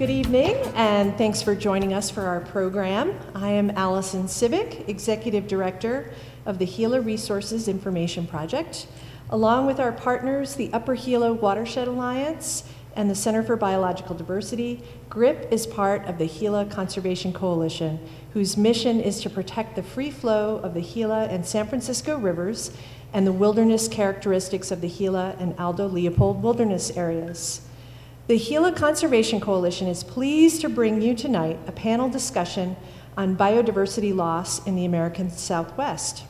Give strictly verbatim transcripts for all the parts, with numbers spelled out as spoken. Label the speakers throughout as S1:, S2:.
S1: Good evening, and thanks for joining us for our program. I am Allison Civic, Executive Director of the Gila Resources Information Project. Along with our partners, the Upper Gila Watershed Alliance and the Center for Biological Diversity, GRIP is part of the Gila Conservation Coalition, whose mission is to protect the free flow of the Gila and San Francisco rivers and the wilderness characteristics of the Gila and Aldo Leopold wilderness areas. The Gila Conservation Coalition is pleased to bring you tonight a panel discussion on biodiversity loss in the American Southwest.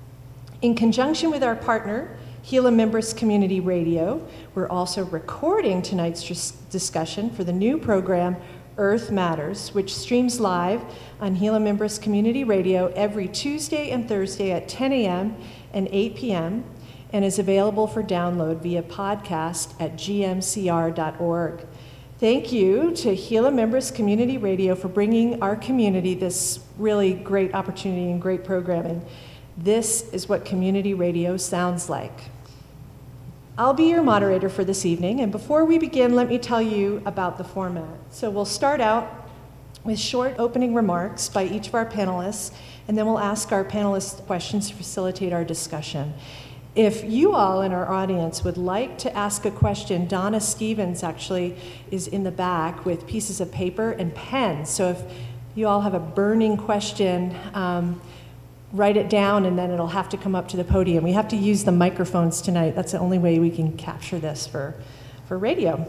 S1: In conjunction with our partner, Gila Mimbres Community Radio, we're also recording tonight's discussion for the new program, Earth Matters, which streams live on Gila Mimbres Community Radio every Tuesday and Thursday at ten a.m. and eight p.m., and is available for download via podcast at g m c r dot org. Thank you to Gila Mimbres Community Radio for bringing our community this really great opportunity and great programming. This is what community radio sounds like. I'll be your moderator for this evening, and before we begin, let me tell you about the format. So we'll start out with short opening remarks by each of our panelists, and then we'll ask our panelists questions to facilitate our discussion. If you all in our audience would like to ask a question, Donna Stevens actually is in the back with pieces of paper and pens. So if you all have a burning question, um, write it down and then it'll have to come up to the podium. We have to use the microphones tonight. That's the only way we can capture this for, for radio.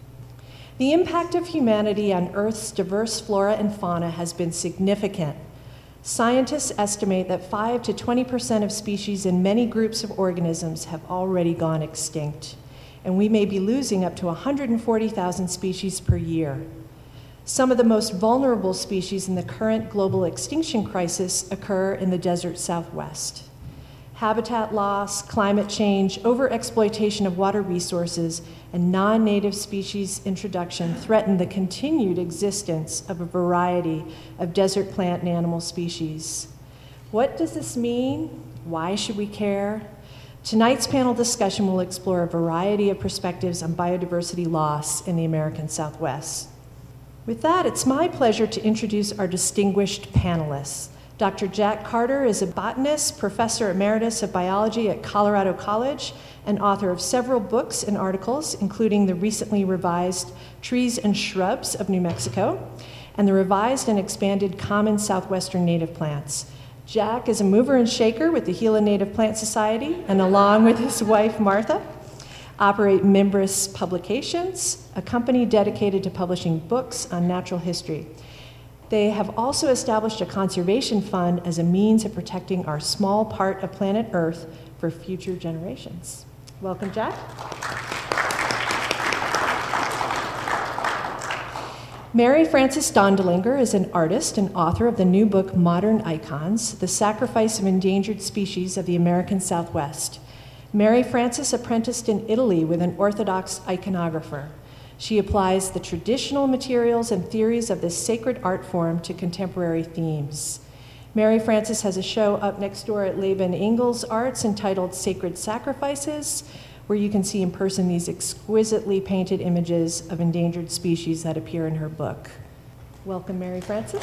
S1: The impact of humanity on Earth's diverse flora and fauna has been significant. Scientists estimate that five to twenty percent of species in many groups of organisms have already gone extinct, and we may be losing up to one hundred forty thousand species per year. Some of the most vulnerable species in the current global extinction crisis occur in the desert Southwest. Habitat loss, climate change, overexploitation of water resources, and non-native species introduction threaten the continued existence of a variety of desert plant and animal species. What does this mean? Why should we care? Tonight's panel discussion will explore a variety of perspectives on biodiversity loss in the American Southwest. With that, it's my pleasure to introduce our distinguished panelists. Doctor Jack Carter is a botanist, professor emeritus of biology at Colorado College, and author of several books and articles, including the recently revised Trees and Shrubs of New Mexico, and the revised and expanded Common Southwestern Native Plants. Jack is a mover and shaker with the Gila Native Plant Society, and along with his wife, Martha, operate Mimbres Publications, a company dedicated to publishing books on natural history. They have also established a conservation fund as a means of protecting our small part of planet Earth for future generations. Welcome, Jack. Mary Frances Dondelinger is an artist and author of the new book, Modern Icons, The Sacrifice of Endangered Species of the American Southwest. Mary Frances apprenticed in Italy with an Orthodox iconographer. She applies the traditional materials and theories of this sacred art form to contemporary themes. Mary Frances has a show up next door at Laban Ingalls Arts entitled Sacred Sacrifices, where you can see in person these exquisitely painted images of endangered species that appear in her book. Welcome, Mary Frances.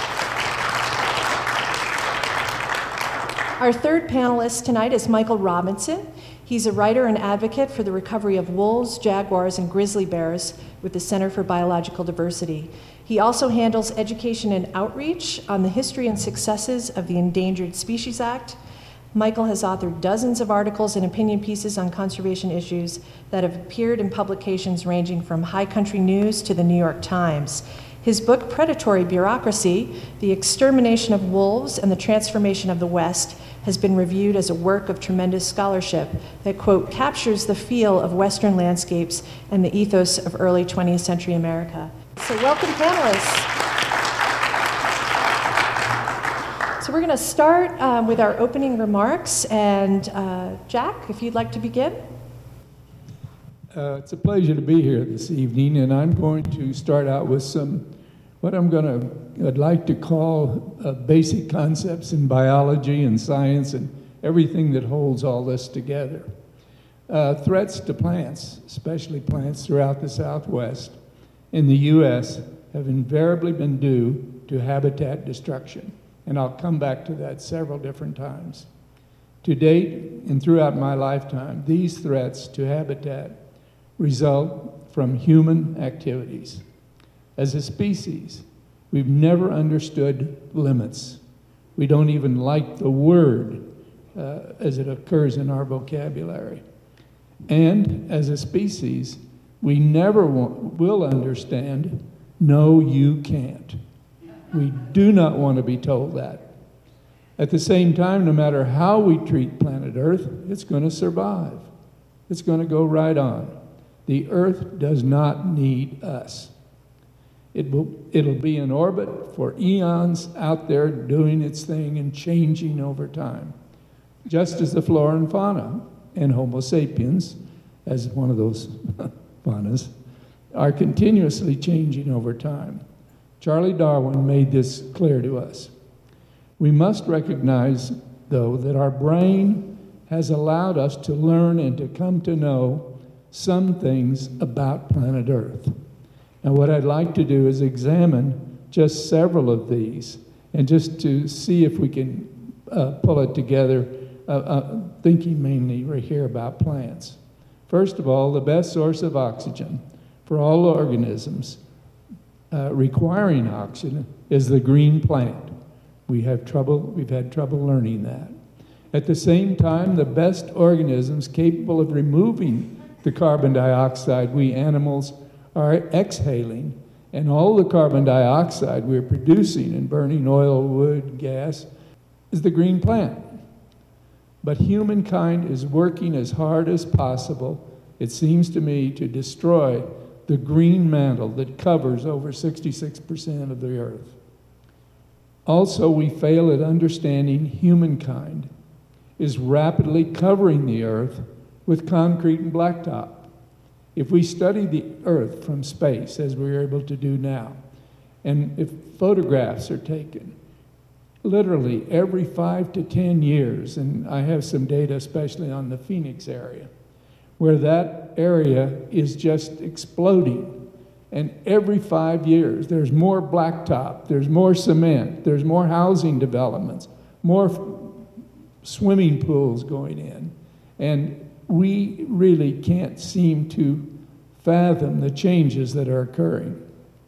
S1: Our third panelist tonight is Michael Robinson. He's a writer and advocate for the recovery of wolves, jaguars, and grizzly bears with the Center for Biological Diversity. He also handles education and outreach on the history and successes of the Endangered Species Act. Michael has authored dozens of articles and opinion pieces on conservation issues that have appeared in publications ranging from High Country News to the New York Times. His book, Predatory Bureaucracy, The Extermination of Wolves and the Transformation of the West, has been reviewed as a work of tremendous scholarship that, quote, captures the feel of Western landscapes and the ethos of early twentieth century America. So welcome, panelists. So we're going to start um, with our opening remarks, and uh, Jack, if you'd like to begin.
S2: Uh, it's a pleasure to be here this evening, and I'm going to start out with some, what I'm going to, I'd like to call uh, basic concepts in biology and science and everything that holds all this together. Uh, threats to plants, especially plants throughout the Southwest, in the U S have invariably been due to habitat destruction, and I'll come back to that several different times. To date, and throughout my lifetime, these threats to habitat result from human activities. As a species, we've never understood limits. We don't even like the word uh, as it occurs in our vocabulary. And as a species, we never will understand, no, you can't. We do not want to be told that. At the same time, no matter how we treat planet Earth, it's going to survive. It's going to go right on. The Earth does not need us. It will, it'll be in orbit for eons out there doing its thing and changing over time, just as the flora and fauna and Homo sapiens, as one of those faunas, are continuously changing over time. Charlie Darwin made this clear to us. We must recognize, though, that our brain has allowed us to learn and to come to know some things about planet Earth. And what I'd like to do is examine just several of these and just to see if we can uh, pull it together, uh, uh, thinking mainly right here about plants. First of all, the best source of oxygen for all organisms uh, requiring oxygen is the green plant. We have trouble, we've had trouble learning that. At the same time, the best organisms capable of removing the carbon dioxide we animals are exhaling, and all the carbon dioxide we're producing in burning oil, wood, gas, is the green plant. But humankind is working as hard as possible, it seems to me, to destroy the green mantle that covers over sixty-six percent of the Earth. Also, we fail at understanding humankind is rapidly covering the Earth with concrete and blacktop. If we study the Earth from space, as we're able to do now, and if photographs are taken, literally every five to ten years, and I have some data especially on the Phoenix area, where that area is just exploding. And every five years, there's more blacktop, there's more cement, there's more housing developments, more swimming pools going in. And we really can't seem to fathom the changes that are occurring.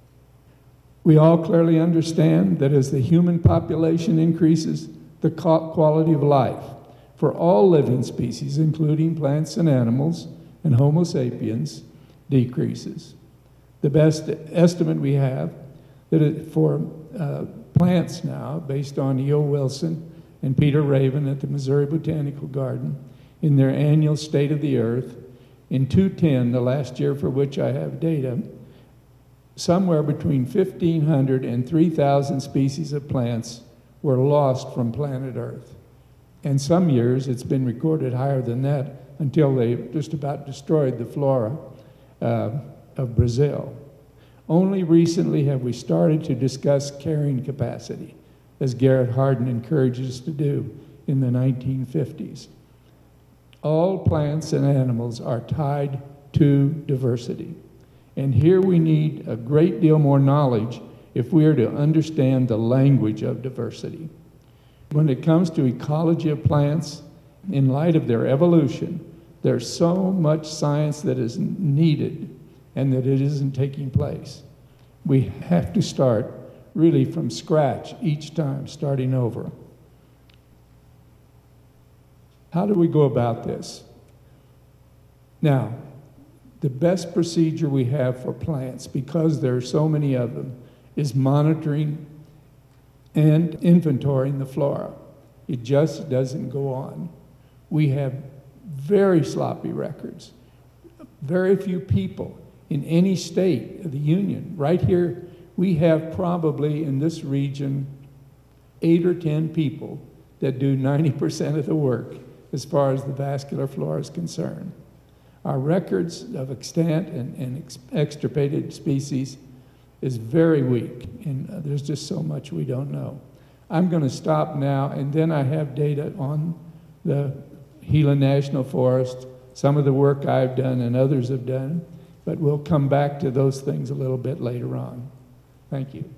S2: We all clearly understand that as the human population increases, the quality of life for all living species, including plants and animals and Homo sapiens, decreases. The best estimate we have that it, for uh, plants now, based on E O Wilson and Peter Raven at the Missouri Botanical Garden, in their annual State of the Earth, in two ten, the last year for which I have data, somewhere between fifteen hundred and three thousand species of plants were lost from planet Earth. And some years it's been recorded higher than that until they just about destroyed the flora uh, of Brazil. Only recently have we started to discuss carrying capacity, as Garrett Hardin encourages us to do in the nineteen fifties. All plants and animals are tied to diversity. And here we need a great deal more knowledge if we are to understand the language of diversity. When it comes to ecology of plants, in light of their evolution, there's so much science that is needed and that it isn't taking place. We have to start really from scratch each time, starting over. How do we go about this? Now, the best procedure we have for plants, because there are so many of them, is monitoring and inventorying the flora. It just doesn't go on. We have very sloppy records. Very few people in any state of the Union. Right here, we have probably in this region eight or ten people that do ninety percent of the work as far as the vascular flora is concerned. Our records of extant and, and ex extirpated species is very weak, and uh, there's just so much we don't know. I'm going to stop now, and then I have data on the Gila National Forest, some of the work I've done and others have done, but we'll come back to those things a little bit later on. Thank you.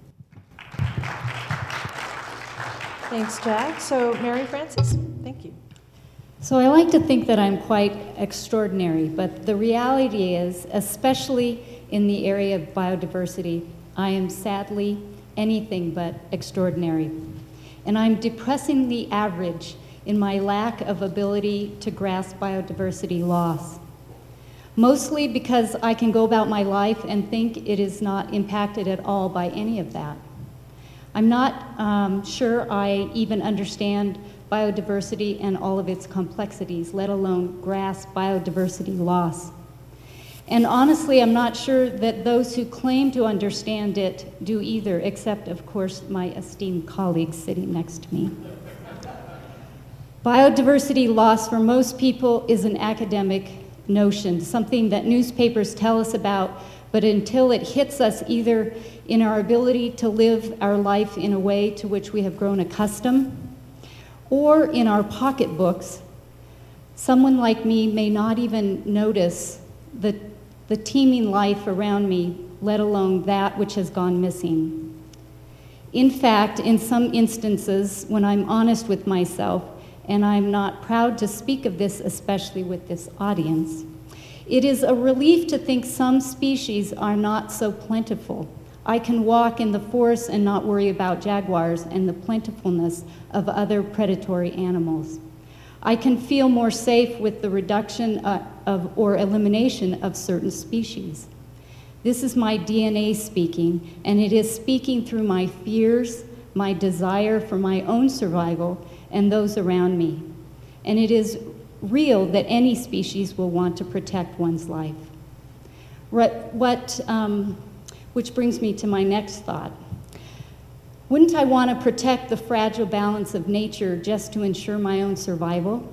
S1: Thanks, Jack. So, Mary Frances, thank you.
S3: So I like to think that I'm quite extraordinary, but the reality is, especially in the area of biodiversity, I am sadly anything but extraordinary. And I'm depressingly average in my lack of ability to grasp biodiversity loss. Mostly because I can go about my life and think it is not impacted at all by any of that. I'm not um, sure I even understand biodiversity and all of its complexities, let alone grasp biodiversity loss. And honestly, I'm not sure that those who claim to understand it do either, except, of course, my esteemed colleagues sitting next to me. Biodiversity loss for most people is an academic notion, something that newspapers tell us about, but until it hits us either in our ability to live our life in a way to which we have grown accustomed, or in our pocketbooks, someone like me may not even notice the, the teeming life around me, let alone that which has gone missing. In fact, in some instances, when I'm honest with myself, and I'm not proud to speak of this, especially with this audience, it is a relief to think some species are not so plentiful. I can walk in the forest and not worry about jaguars and the plentifulness of other predatory animals. I can feel more safe with the reduction uh, of or elimination of certain species. This is my D N A speaking, and it is speaking through my fears, my desire for my own survival, and those around me. And it is real that any species will want to protect one's life. What, what um, which brings me to my next thought. Wouldn't I want to protect the fragile balance of nature just to ensure my own survival?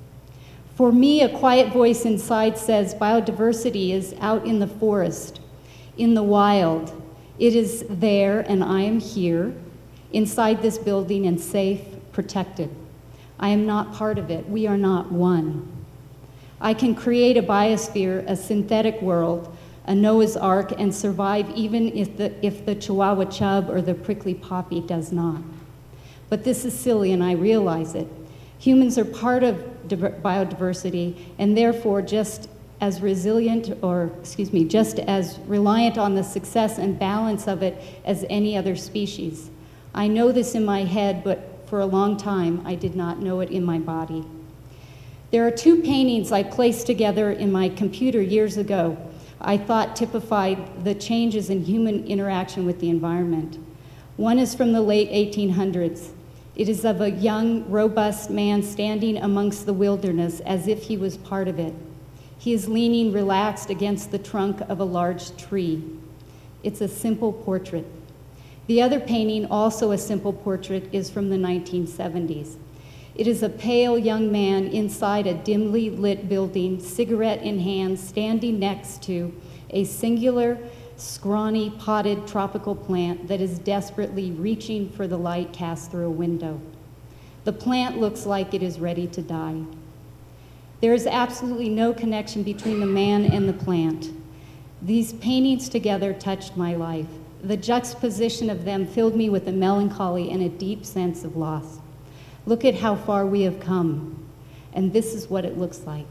S3: For me, a quiet voice inside says biodiversity is out in the forest, in the wild. It is there and I am here, inside this building and safe, protected. I am not part of it. We are not one. I can create a biosphere, a synthetic world, a Noah's Ark, and survive even if the, if the Chihuahua chub or the prickly poppy does not. But this is silly, and I realize it. Humans are part of biodiversity, and therefore just as resilient, or excuse me, just as reliant on the success and balance of it as any other species. I know this in my head, but for a long time, I did not know it in my body. There are two paintings I placed together in my computer years ago I thought typified the changes in human interaction with the environment. One is from the late eighteen hundreds. It is of a young, robust man standing amongst the wilderness as if he was part of it. He is leaning relaxed against the trunk of a large tree. It's a simple portrait. The other painting, also a simple portrait, is from the nineteen seventies. It is a pale young man inside a dimly lit building, cigarette in hand, standing next to a singular, scrawny, potted tropical plant that is desperately reaching for the light cast through a window. The plant looks like it is ready to die. There is absolutely no connection between the man and the plant. These paintings together touched my life. The juxtaposition of them filled me with a melancholy and a deep sense of loss. Look at how far we have come, and this is what it looks like.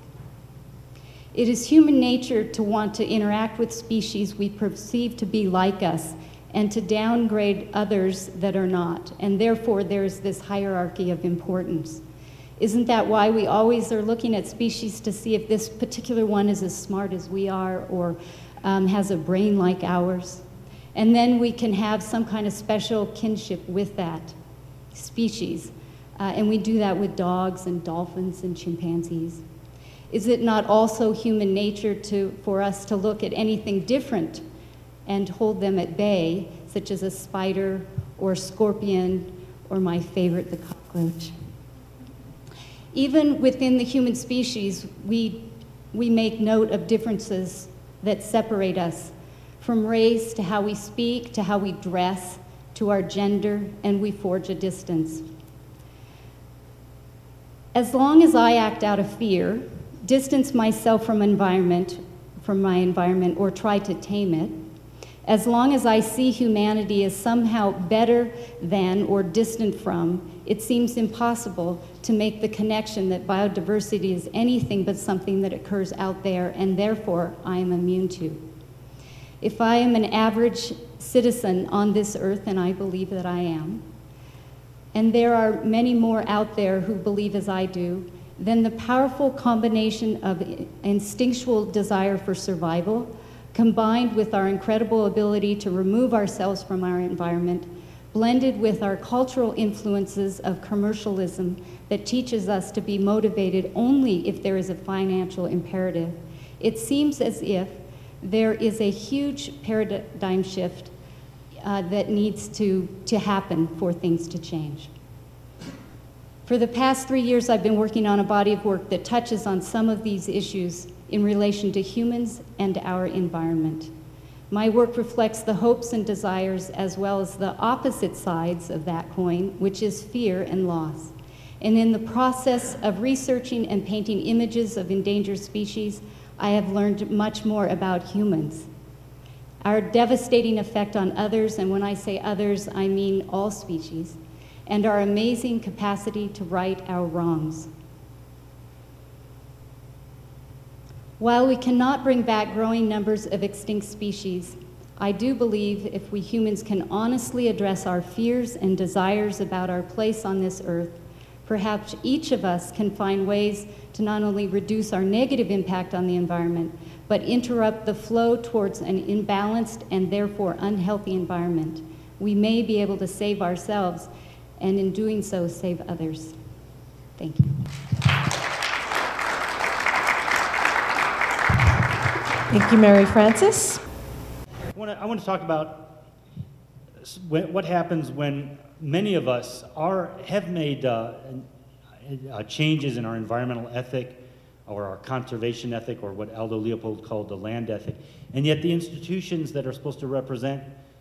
S3: It is human nature to want to interact with species we perceive to be like us and to downgrade others that are not, and therefore there is this hierarchy of importance. Isn't that why we always are looking at species to see if this particular one is as smart as we are or um, has a brain like ours? And then we can have some kind of special kinship with that species. Uh, and we do that with dogs and dolphins and chimpanzees. Is it not also human nature to, for us to look at anything different and hold them at bay, such as a spider or scorpion, or my favorite, the cockroach? Even within the human species, we, we make note of differences that separate us, from race to how we speak, to how we dress, to our gender, and we forge a distance. As long as I act out of fear, distance myself from environment, from my environment or try to tame it. As long as I see humanity as somehow better than or distant from, it seems impossible to make the connection that biodiversity is anything but something that occurs out there and therefore I am immune to. If I am an average citizen on this earth, and I believe that I am, and there are many more out there who believe as I do, then the powerful combination of instinctual desire for survival, combined with our incredible ability to remove ourselves from our environment, blended with our cultural influences of commercialism that teaches us to be motivated only if there is a financial imperative, it seems as if there is a huge paradigm shift uh, that needs to, to happen for things to change. For the past three years, I've been working on a body of work that touches on some of these issues in relation to humans and our environment. My work reflects the hopes and desires as well as the opposite sides of that coin, which is fear and loss. And in the process of researching and painting images of endangered species, I have learned much more about humans, our devastating effect on others, and when I say others, I mean all species, and our amazing capacity to right our wrongs. While we cannot bring back growing numbers of extinct species, I do believe if we humans can honestly address our fears and desires about our place on this earth, perhaps each of us can find ways to not only reduce our negative impact on the environment, but interrupt the flow towards an imbalanced and therefore unhealthy environment. We may be able to save ourselves, and in doing so, save others. Thank you.
S1: Thank you, Mary Frances.
S4: I want to, I want to talk about what happens when many of us are, have made uh, uh, changes in our environmental ethic or our conservation ethic, or what Aldo Leopold called the land ethic, and yet the institutions that are supposed to represent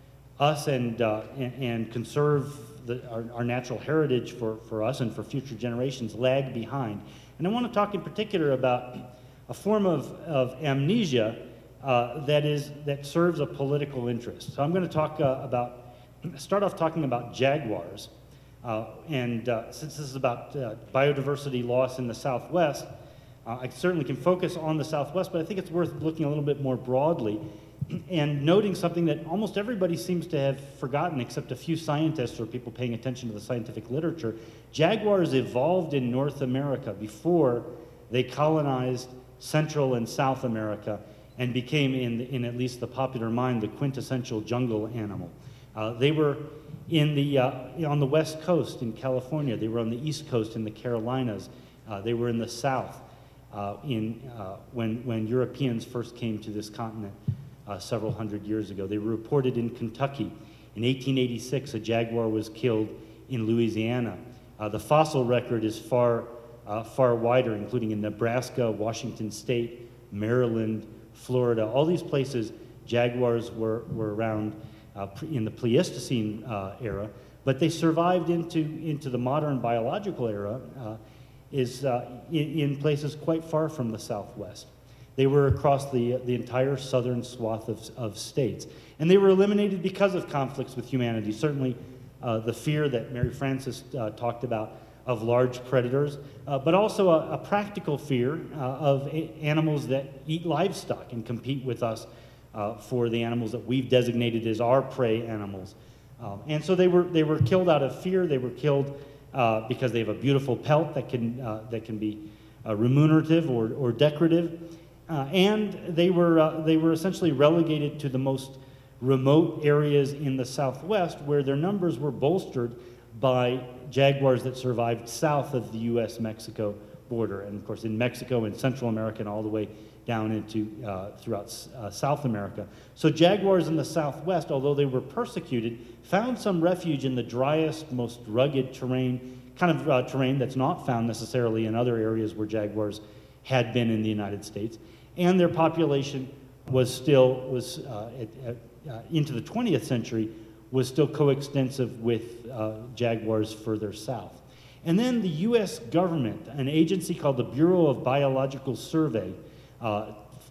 S4: us and, uh, and, and conserve the, our, our natural heritage for, for us and for future generations lag behind. And I want to talk in particular about a form of, of amnesia uh, that is that serves a political interest. So I'm going to talk uh, about, start off talking about jaguars. Uh, and uh, since this is about uh, biodiversity loss in the Southwest, uh, I certainly can focus on the Southwest, but I think it's worth looking a little bit more broadly and noting something that almost everybody seems to have forgotten, except a few scientists or people paying attention to the scientific literature. Jaguars evolved in North America before they colonized Central and South America and became, in, in at least the popular mind, the quintessential jungle animal. Uh, they were in the, uh, on the West Coast in California. They were on the East Coast in the Carolinas. Uh, they were in the South uh, in, uh, when, when Europeans first came to this continent uh, several hundred years ago. They were reported in Kentucky. In eighteen eighty-six, a jaguar was killed in Louisiana. Uh, the fossil record is far, uh, far wider, including in Nebraska, Washington State, Maryland, Florida. All these places, jaguars were, were around uh, in the Pleistocene uh, era, but they survived into, into the modern biological era uh, is uh, in, in places quite far from the Southwest. They were across the, the entire southern swath of, of states. And they were eliminated because of conflicts with humanity. Certainly uh, the fear that Mary Frances uh, talked about of large predators, uh, but also a, a practical fear uh, of a animals that eat livestock and compete with us uh, for the animals that we've designated as our prey animals. Um, and so they were, they were killed out of fear. They were killed uh, because they have a beautiful pelt that can, uh, that can be uh, remunerative or, or decorative. Uh, and they were, uh, they were essentially relegated to the most remote areas in the Southwest, where their numbers were bolstered by jaguars that survived south of the U S Mexico border. And of course in Mexico and Central America and all the way down into uh, throughout uh, South America. So jaguars in the Southwest, although they were persecuted, found some refuge in the driest, most rugged terrain, kind of uh, terrain that's not found necessarily in other areas where jaguars had been in the United States. And their population was still, was uh, at, at, uh, into the twentieth century, was still coextensive with uh, jaguars further south. And then the U S government, an agency called the Bureau of Biological Survey, uh,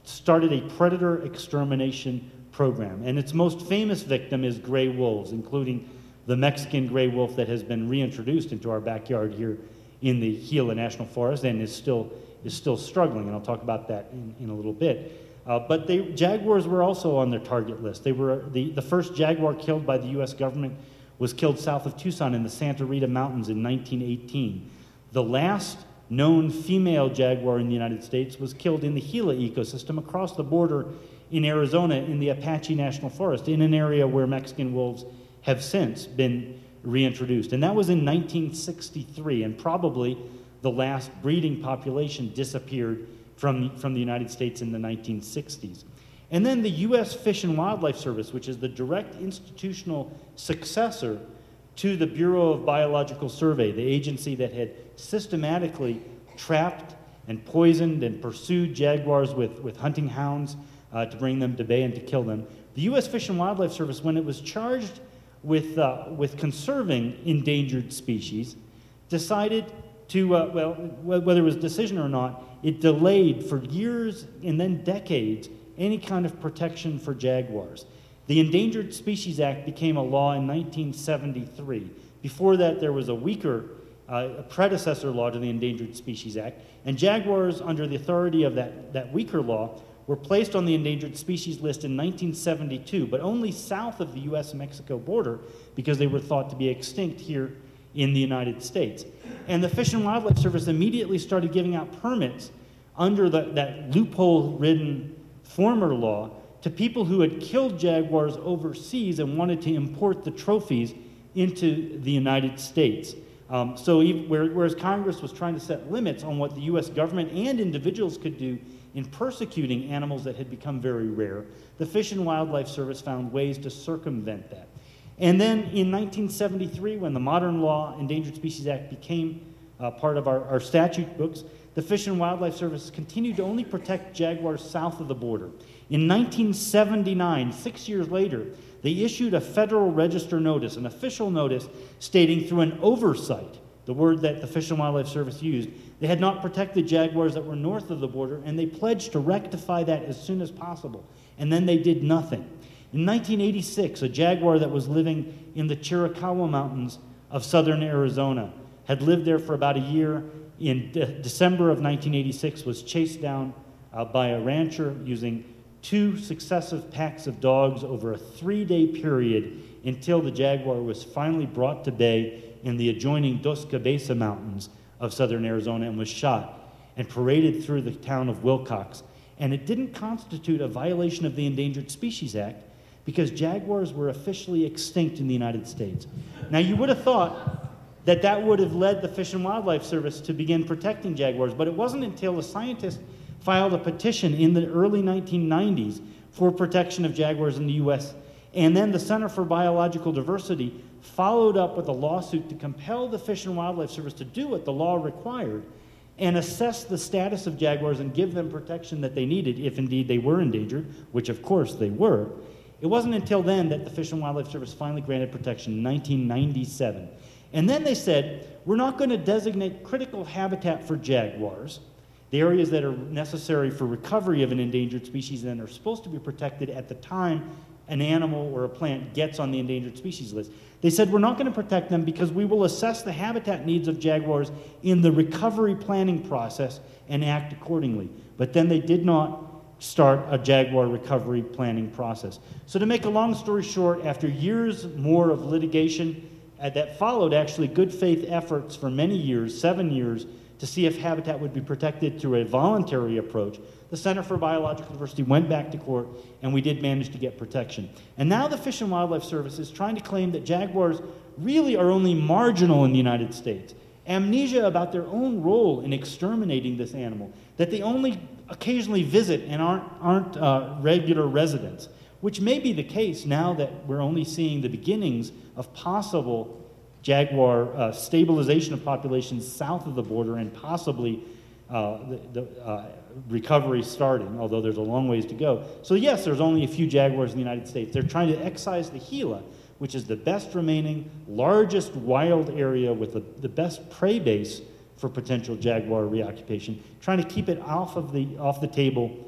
S4: started a predator extermination program. And its most famous victim is gray wolves, including the Mexican gray wolf that has been reintroduced into our backyard here in the Gila National Forest and is still is still struggling, and I'll talk about that in, in a little bit. Uh, but they, jaguars were also on their target list. They were the, the first jaguar killed by the U S government was killed south of Tucson in the Santa Rita Mountains in nineteen eighteen. The last known female jaguar in the United States was killed in the Gila ecosystem across the border in Arizona in the Apache National Forest, in an area where Mexican wolves have since been reintroduced. And that was in nineteen sixty-three, and probably the last breeding population disappeared from, from the United States in the nineteen sixties. And then the U S Fish and Wildlife Service, which is the direct institutional successor to the Bureau of Biological Survey, the agency that had systematically trapped and poisoned and pursued jaguars with, with hunting hounds uh, to bring them to bay and to kill them. The U S Fish and Wildlife Service, when it was charged with, uh, with conserving endangered species, decided to, uh, well, whether it was a decision or not, it delayed for years and then decades any kind of protection for jaguars. The Endangered Species Act became a law in nineteen seventy-three. Before that, there was a weaker uh, a predecessor law to the Endangered Species Act, and jaguars, under the authority of that, that weaker law, were placed on the endangered species list in nineteen seventy-two, but only south of the U S Mexico border because they were thought to be extinct here in the United States. And the Fish and Wildlife Service immediately started giving out permits under the, that loophole-ridden former law to people who had killed jaguars overseas and wanted to import the trophies into the United States. Um, so even, whereas Congress was trying to set limits on what the U S government and individuals could do in persecuting animals that had become very rare, the Fish and Wildlife Service found ways to circumvent that. And then in nineteen seventy-three, when the modern law Endangered Species Act became uh, part of our, our statute books, the Fish and Wildlife Service continued to only protect jaguars south of the border. In nineteen seventy-nine, six years later, they issued a Federal Register notice, an official notice, stating through an oversight, the word that the Fish and Wildlife Service used, they had not protected jaguars that were north of the border, and they pledged to rectify that as soon as possible. And then they did nothing. In nineteen eighty-six, a jaguar that was living in the Chiricahua Mountains of southern Arizona had lived there for about a year. In de- December of nineteen eighty-six, was chased down uh, by a rancher using two successive packs of dogs over a three-day period until the jaguar was finally brought to bay in the adjoining Dos Cabeza Mountains of southern Arizona and was shot and paraded through the town of Wilcox. And it didn't constitute a violation of the Endangered Species Act because jaguars were officially extinct in the United States. Now, you would have thought that that would have led the Fish and Wildlife Service to begin protecting jaguars, but it wasn't until a scientist filed a petition in the early nineteen nineties for protection of jaguars in the U S, and then the Center for Biological Diversity followed up with a lawsuit to compel the Fish and Wildlife Service to do what the law required and assess the status of jaguars and give them protection that they needed if indeed they were endangered, which of course they were. It wasn't until then that the Fish and Wildlife Service finally granted protection in nineteen ninety-seven. And then they said, we're not going to designate critical habitat for jaguars, the areas that are necessary for recovery of an endangered species and are supposed to be protected at the time an animal or a plant gets on the endangered species list. They said, we're not going to protect them because we will assess the habitat needs of jaguars in the recovery planning process and act accordingly. But then they did not start a jaguar recovery planning process. So to make a long story short, after years more of litigation uh, that followed actually good faith efforts for many years, seven years, to see if habitat would be protected through a voluntary approach, the Center for Biological Diversity went back to court, and we did manage to get protection. And now the Fish and Wildlife Service is trying to claim that jaguars really are only marginal in the United States. Amnesia about their own role in exterminating this animal, that they only occasionally visit and aren't, aren't uh, regular residents, which may be the case now that we're only seeing the beginnings of possible jaguar uh, stabilization of populations south of the border and possibly uh, the, the uh, recovery starting, although there's a long ways to go. So yes, there's only a few jaguars in the United States. They're trying to excise the Gila, which is the best remaining, largest wild area with the, the best prey base for potential jaguar reoccupation, trying to keep it off of the, off the table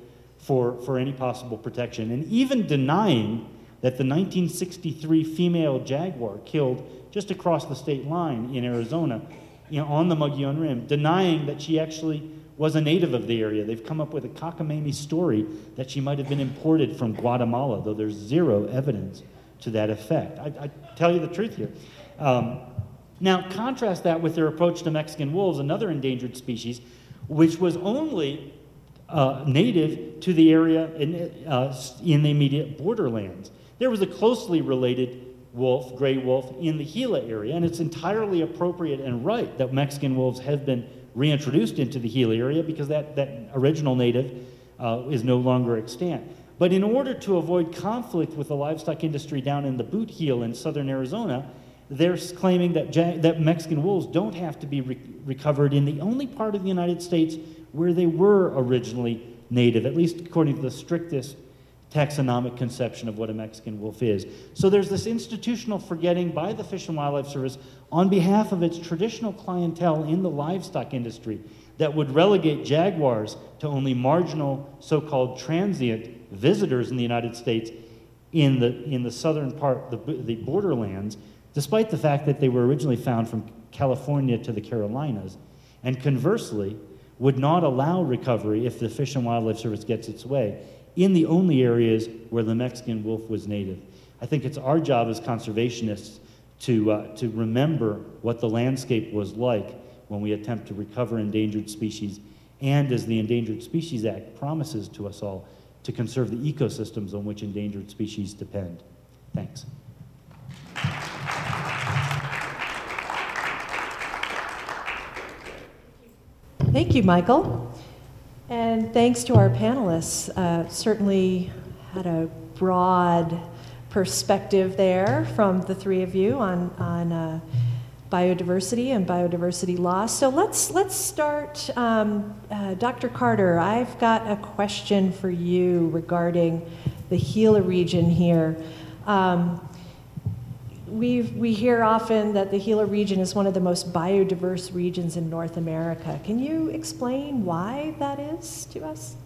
S4: for, for any possible protection, and even denying that the nineteen sixty-three female jaguar killed just across the state line in Arizona, you know, on the Mogollon Rim, denying that she actually was a native of the area. They've come up with a cockamamie story that she might have been imported from Guatemala, though there's zero evidence to that effect. I, I tell you the truth here. Um, now, contrast that with their approach to Mexican wolves, another endangered species, which was only uh, native to the area in, uh, in the immediate borderlands. There was a closely related wolf, gray wolf, in the Gila area, and it's entirely appropriate and right that Mexican wolves have been reintroduced into the Gila area because that, that original native uh, is no longer extant. But in order to avoid conflict with the livestock industry down in the Boot Heel in southern Arizona, they're claiming that, ja- that Mexican wolves don't have to be re- recovered in the only part of the United States where they were originally native, at least according to the strictest taxonomic conception of what a Mexican wolf is. So there's this institutional forgetting by the Fish and Wildlife Service on behalf of its traditional clientele in the livestock industry that would relegate jaguars to only marginal so-called transient visitors in the United States in the, in the southern part, the, the borderlands, despite the fact that they were originally found from California to the Carolinas, and conversely would not allow recovery if the Fish and Wildlife Service gets its way in the only areas where the Mexican wolf was native. I think it's our job as conservationists to, uh, to remember what the landscape was like when we attempt to recover endangered species, and as the Endangered Species Act promises to us all, to conserve the ecosystems on which endangered species depend. Thanks.
S1: Thank you, Michael. And thanks to our panelists. Uh, certainly had a broad perspective there from the three of you on, on uh, biodiversity and biodiversity loss. So let's, let's start. Um, uh, Doctor Carter, I've got a question for you regarding the Gila region here. Um, We've, we hear often that the Gila region is one of the most biodiverse regions in North America. Can you explain why that is to us?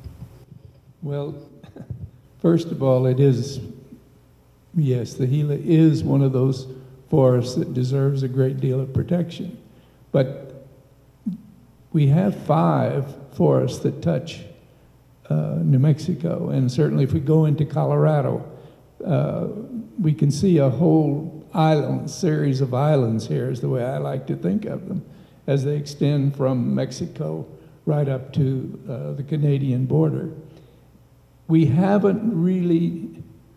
S2: Well, first of all, it is, yes, the Gila is one of those forests that deserves a great deal of protection. But we have five forests that touch uh, New Mexico, and certainly if we go into Colorado, uh, we can see a whole island, series of islands here is the way I like to think of them, as they extend from Mexico right up to uh, the Canadian border. We haven't really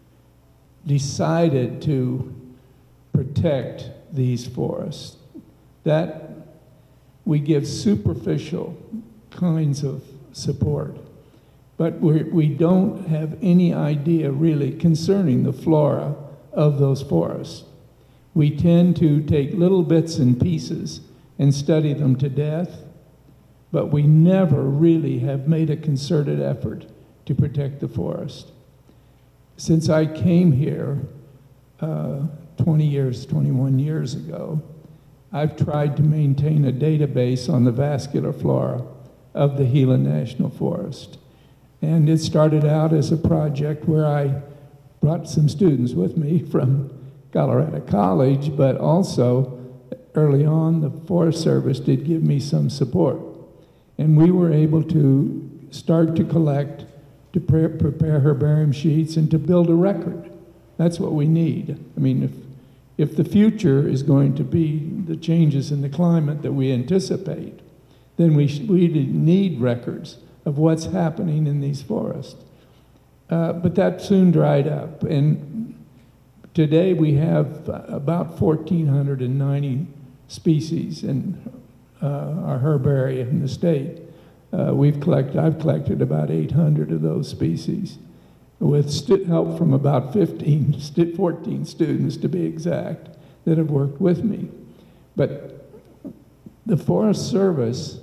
S2: decided to protect these forests. That we give superficial kinds of support, but we're, we don't have any idea really concerning the flora of those forests. We tend to take little bits and pieces and study them to death, but we never really have made a concerted effort to protect the forest. Since I came here uh, twenty years, twenty-one years ago, I've tried to maintain a database on the vascular flora of the Gila National Forest. And it started out as a project where I brought some students with me from Colorado College, but also early on the Forest Service did give me some support. And we were able to start to collect, to pre prepare herbarium sheets, and to build a record. That's what we need. I mean, if, if the future is going to be the changes in the climate that we anticipate, then we, sh we need records of what's happening in these forests. Uh, but that soon dried up, and today we have about one thousand four hundred ninety species in uh, our herbarium in the state. Uh, we've collected, I've collected about eight hundred of those species, with stu help from about fifteen, fourteen students to be exact, that have worked with me. But the Forest Service,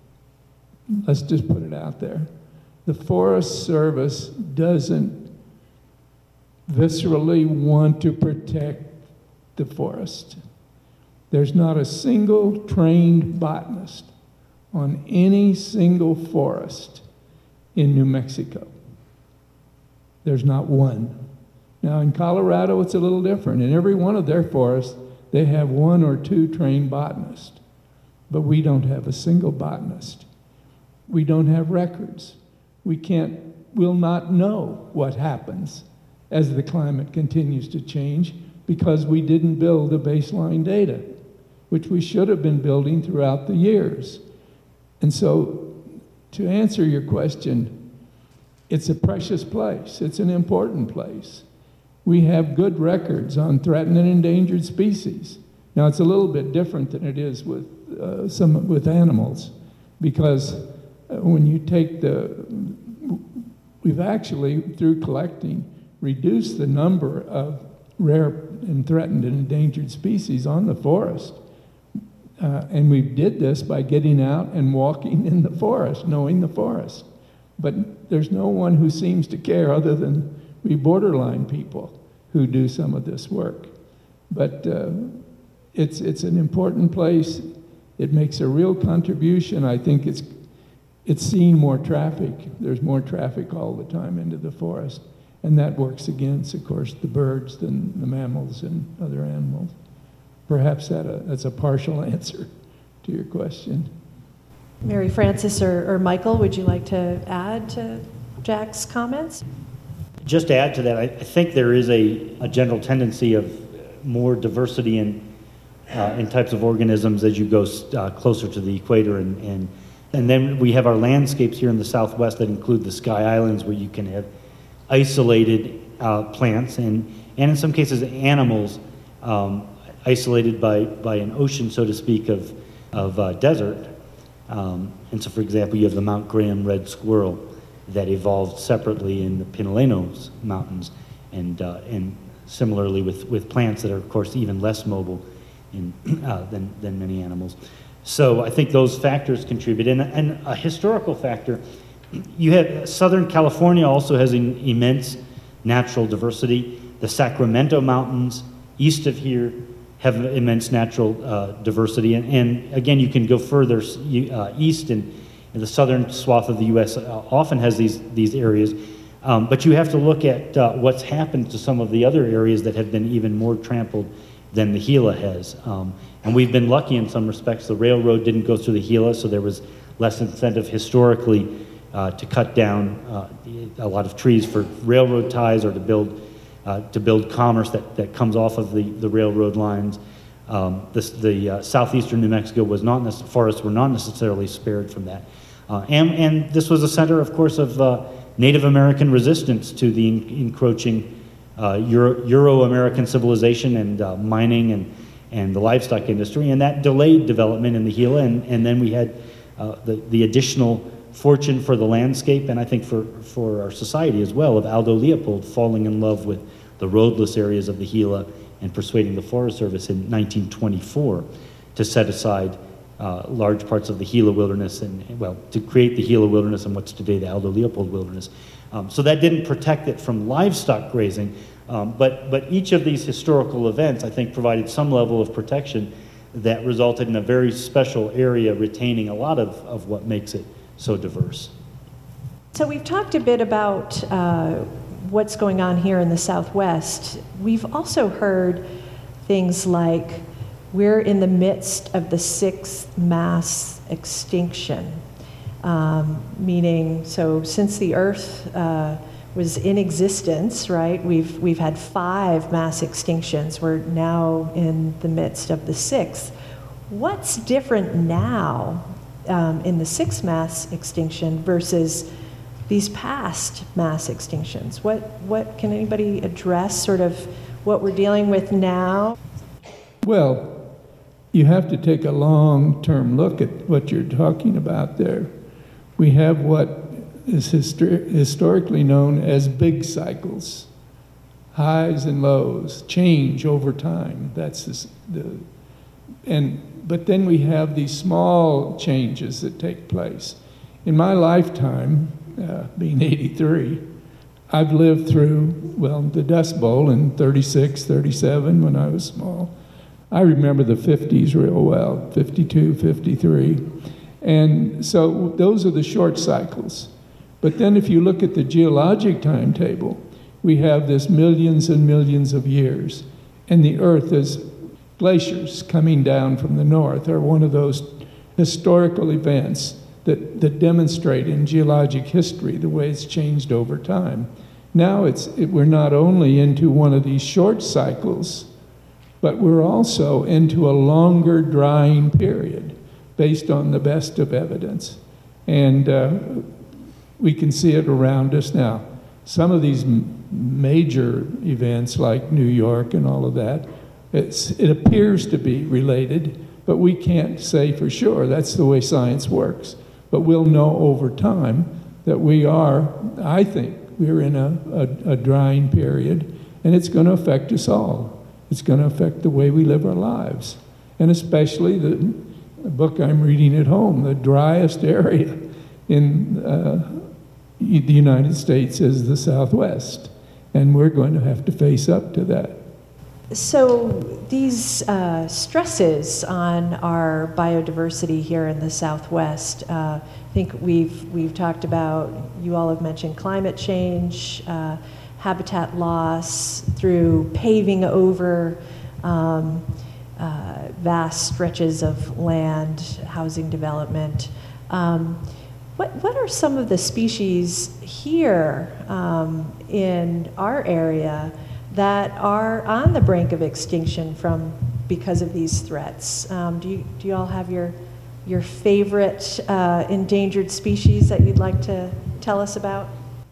S2: let's just put it out there, the Forest Service doesn't viscerally want to protect the forest. There's not a single trained botanist on any single forest in New Mexico. There's not one. Now in Colorado, it's a little different. In every one of their forests, they have one or two trained botanists. But we don't have a single botanist. We don't have records. We can't, will not know what happens as the climate continues to change because we didn't build the baseline data, which we should have been building throughout the years. And so, to answer your question, it's a precious place. It's an important place. We have good records on threatened and endangered species. Now, it's a little bit different than it is with uh, some with animals, because uh, when you take the, we've actually, through collecting, reduced the number of rare and threatened and endangered species on the forest. Uh, and we did this by getting out and walking in the forest, knowing the forest. But there's no one who seems to care other than we borderline people who do some of this work. But uh, it's, it's an important place. It makes a real contribution. I think it's, it's seeing more traffic. There's more traffic all the time into the forest. And that works against, of course, the birds and the mammals and other animals. Perhaps that a, that's a partial answer to your question.
S1: Mary Frances or, or Michael, would you like to add to Jack's comments?
S4: Just to add to that, I, I think there is a, a general tendency of more diversity in, uh, in types of organisms as you go uh, closer to the equator. And, and, and then we have our landscapes here in the Southwest that include the Sky Islands, where you can have isolated uh, plants and, and in some cases animals um, isolated by, by an ocean, so to speak, of, of uh, desert. Um, and so, for example, you have the Mount Graham red squirrel that evolved separately in the Pinalenos Mountains, and, uh, and similarly with, with plants that are, of course, even less mobile in, uh, than, than many animals. So I think those factors contribute. And, and a historical factor, you have Southern California also has an immense natural diversity. The Sacramento Mountains east of here have immense natural uh, diversity. And, and again, you can go further uh, east, and, and the southern swath of the U S uh, often has these, these areas. Um, but you have to look at uh, what's happened to some of the other areas that have been even more trampled than the Gila has. Um, and we've been lucky in some respects. The railroad didn't go through the Gila, so there was less incentive historically uh, to cut down uh, a lot of trees for railroad ties or to build Uh, to build commerce that, that comes off of the, the railroad lines. Um, this, the uh, southeastern New Mexico was not nec- forests were not necessarily spared from that. Uh, and, and this was a center, of course, of uh, Native American resistance to the en- encroaching uh, Euro- Euro-American civilization and uh, mining and, and the livestock industry, and that delayed development in the Gila, and, and then we had uh, the, the additional fortune for the landscape, and I think for, for our society as well, of Aldo Leopold falling in love with the roadless areas of the Gila and persuading the Forest Service in nineteen twenty-four to set aside uh, large parts of the Gila wilderness and, well, to create the Gila wilderness and what's today the Aldo Leopold wilderness. Um, so that didn't protect it from livestock grazing, um, but, but each of these historical events, I think, provided some level of protection that resulted in a very special area retaining a lot of, of what makes it so diverse.
S1: So we've talked a bit about uh, what's going on here in the Southwest. We've also heard things like we're in the midst of the sixth mass extinction, um, meaning so since the Earth uh, was in existence, right? We've we've had five mass extinctions. We're now in the midst of the sixth. What's different now um, in the sixth mass extinction versus these past mass extinctions? What what can anybody address sort of what we're dealing with now?
S2: Well, you have to take a long-term look at what you're talking about there. We have what is histor- historically known as big cycles, highs and lows, change over time. That's this, the, and but then we have these small changes that take place. In my lifetime, uh, being eighty-three, I've lived through, well, the Dust Bowl in thirty-six, thirty-seven when I was small. I remember the fifties real well, fifty-two, fifty-three. And so those are the short cycles. But then if you look at the geologic timetable, we have this millions and millions of years, and the Earth is glaciers coming down from the north are one of those historical events that, that demonstrate in geologic history the way it's changed over time. Now it's, it, we're not only into one of these short cycles, but we're also into a longer drying period based on the best of evidence. And uh, we can see it around us now. Some of these m- major events like New York and all of that, it's, it appears to be related, but we can't say for sure. That's the way science works. But we'll know over time that we are, I think, we're in a, a, a drying period, and it's going to affect us all. It's going to affect the way we live our lives, and especially the, the book I'm reading at home, the driest area in uh, the United States is the Southwest, and we're going to have to face up to that.
S1: So these uh, stresses on our biodiversity here in the Southwest, uh, I think we've we've talked about, you all have mentioned climate change, uh, habitat loss through paving over um, uh, vast stretches of land, housing development. Um, what what are some of the species here um, in our area that are on the brink of extinction from because of these threats? Um, do you do you all have your your favorite uh, endangered species that you'd like to tell us about?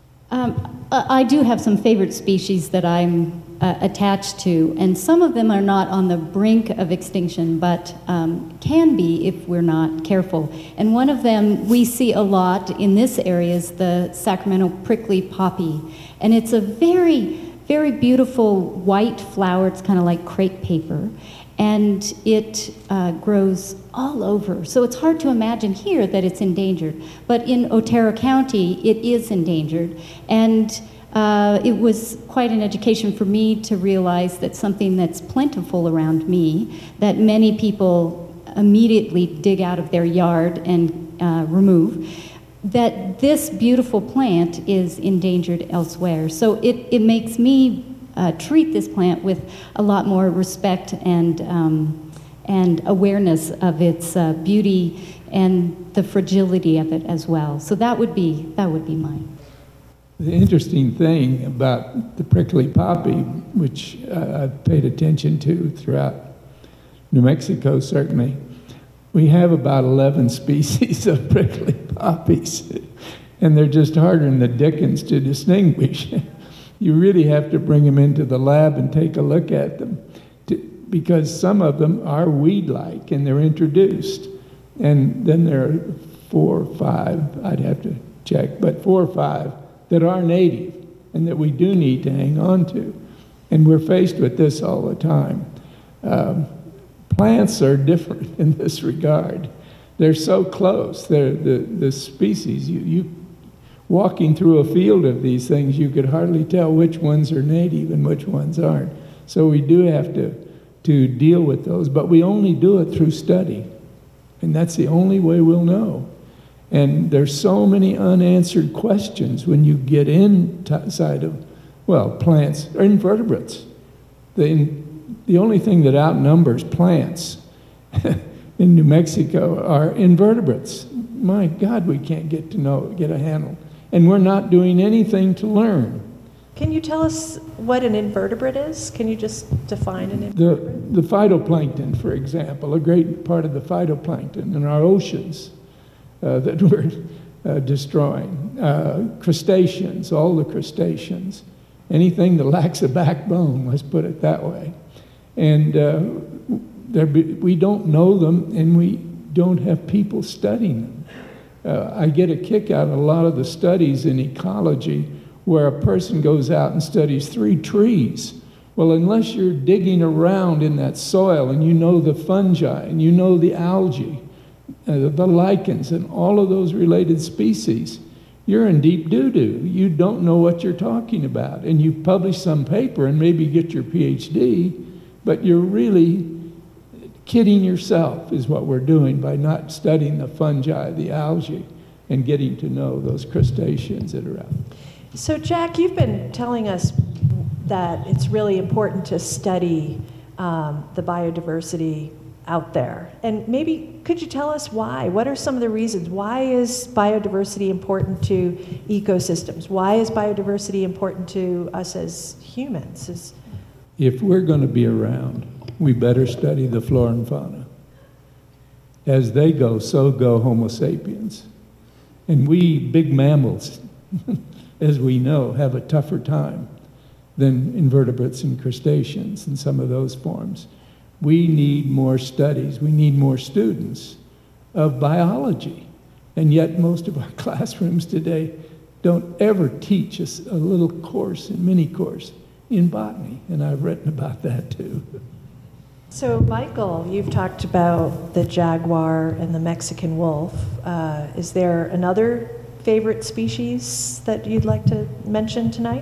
S3: Um, I do have some favorite species that I'm uh, attached to, and some of them are not on the brink of extinction, but um, can be if we're not careful. And one of them we see a lot in this area is the Sacramento prickly poppy, and it's a very very beautiful white flower. It's kind of like crepe paper, and it uh, grows all over. So it's hard to imagine here that it's endangered, but in Otero County, it is endangered. And uh, it was quite an education for me to realize that something that's plentiful around me, that many people immediately dig out of their yard and uh, remove, that this beautiful plant is endangered elsewhere. So it, it makes me uh, treat this plant with a lot more respect and, um, and awareness of its uh, beauty and the fragility of it as well. So that would be, that would be mine.
S2: The interesting thing about the prickly poppy, which uh, I've paid attention to throughout New Mexico certainly, we have about eleven species of prickly poppies, and they're just harder than the dickens to distinguish. You really have to bring them into the lab and take a look at them, to, because some of them are weed-like and they're introduced. And then there are four or five, I'd have to check, but four or five that are native and that we do need to hang on to. And we're faced with this all the time. Um, Plants are different in this regard. They're so close. They're the, the species, you, you walking through a field of these things, you could hardly tell which ones are native and which ones aren't. So we do have to, to deal with those, but we only do it through study. And that's the only way we'll know. And there's so many unanswered questions when you get inside of, well, plants or invertebrates. The The only thing that outnumbers plants in New Mexico are invertebrates. My God, we can't get to know, get a handle. And we're not doing anything to learn.
S1: Can you tell us what an invertebrate is? Can you just define an invertebrate?
S2: The, the phytoplankton, for example, a great part of the phytoplankton in our oceans uh, that we're uh, destroying. Uh, crustaceans, all the crustaceans. Anything that lacks a backbone, let's put it that way. And uh, we don't know them, and we don't have people studying them. Uh, I get a kick out of a lot of the studies in ecology where a person goes out and studies three trees. Well, unless you're digging around in that soil and you know the fungi and you know the algae, uh, the lichens, and all of those related species, you're in deep doo-doo. You don't know what you're talking about. And you publish some paper and maybe get your P H D, but you're really kidding yourself is what we're doing by not studying the fungi, the algae. and getting to know those crustaceans that are out.
S1: So Jack, you've been telling us that it's really important to study um, the biodiversity out there. And maybe could you tell us why? What are some of the reasons? Why is biodiversity important to ecosystems? Why is biodiversity important to us as humans? Is...
S2: If we're going to be around, we better study the flora and fauna. As they go, so go Homo sapiens. And we big mammals, as we know, have a tougher time than invertebrates and crustaceans and some of those forms. We need more studies. We need more students of biology. And yet most of our classrooms today don't ever teach us a little course, a mini course in botany. And I've written about that too.
S1: So Michael, you've talked about the jaguar and the Mexican wolf. Uh, is there another favorite species that you'd like to mention tonight?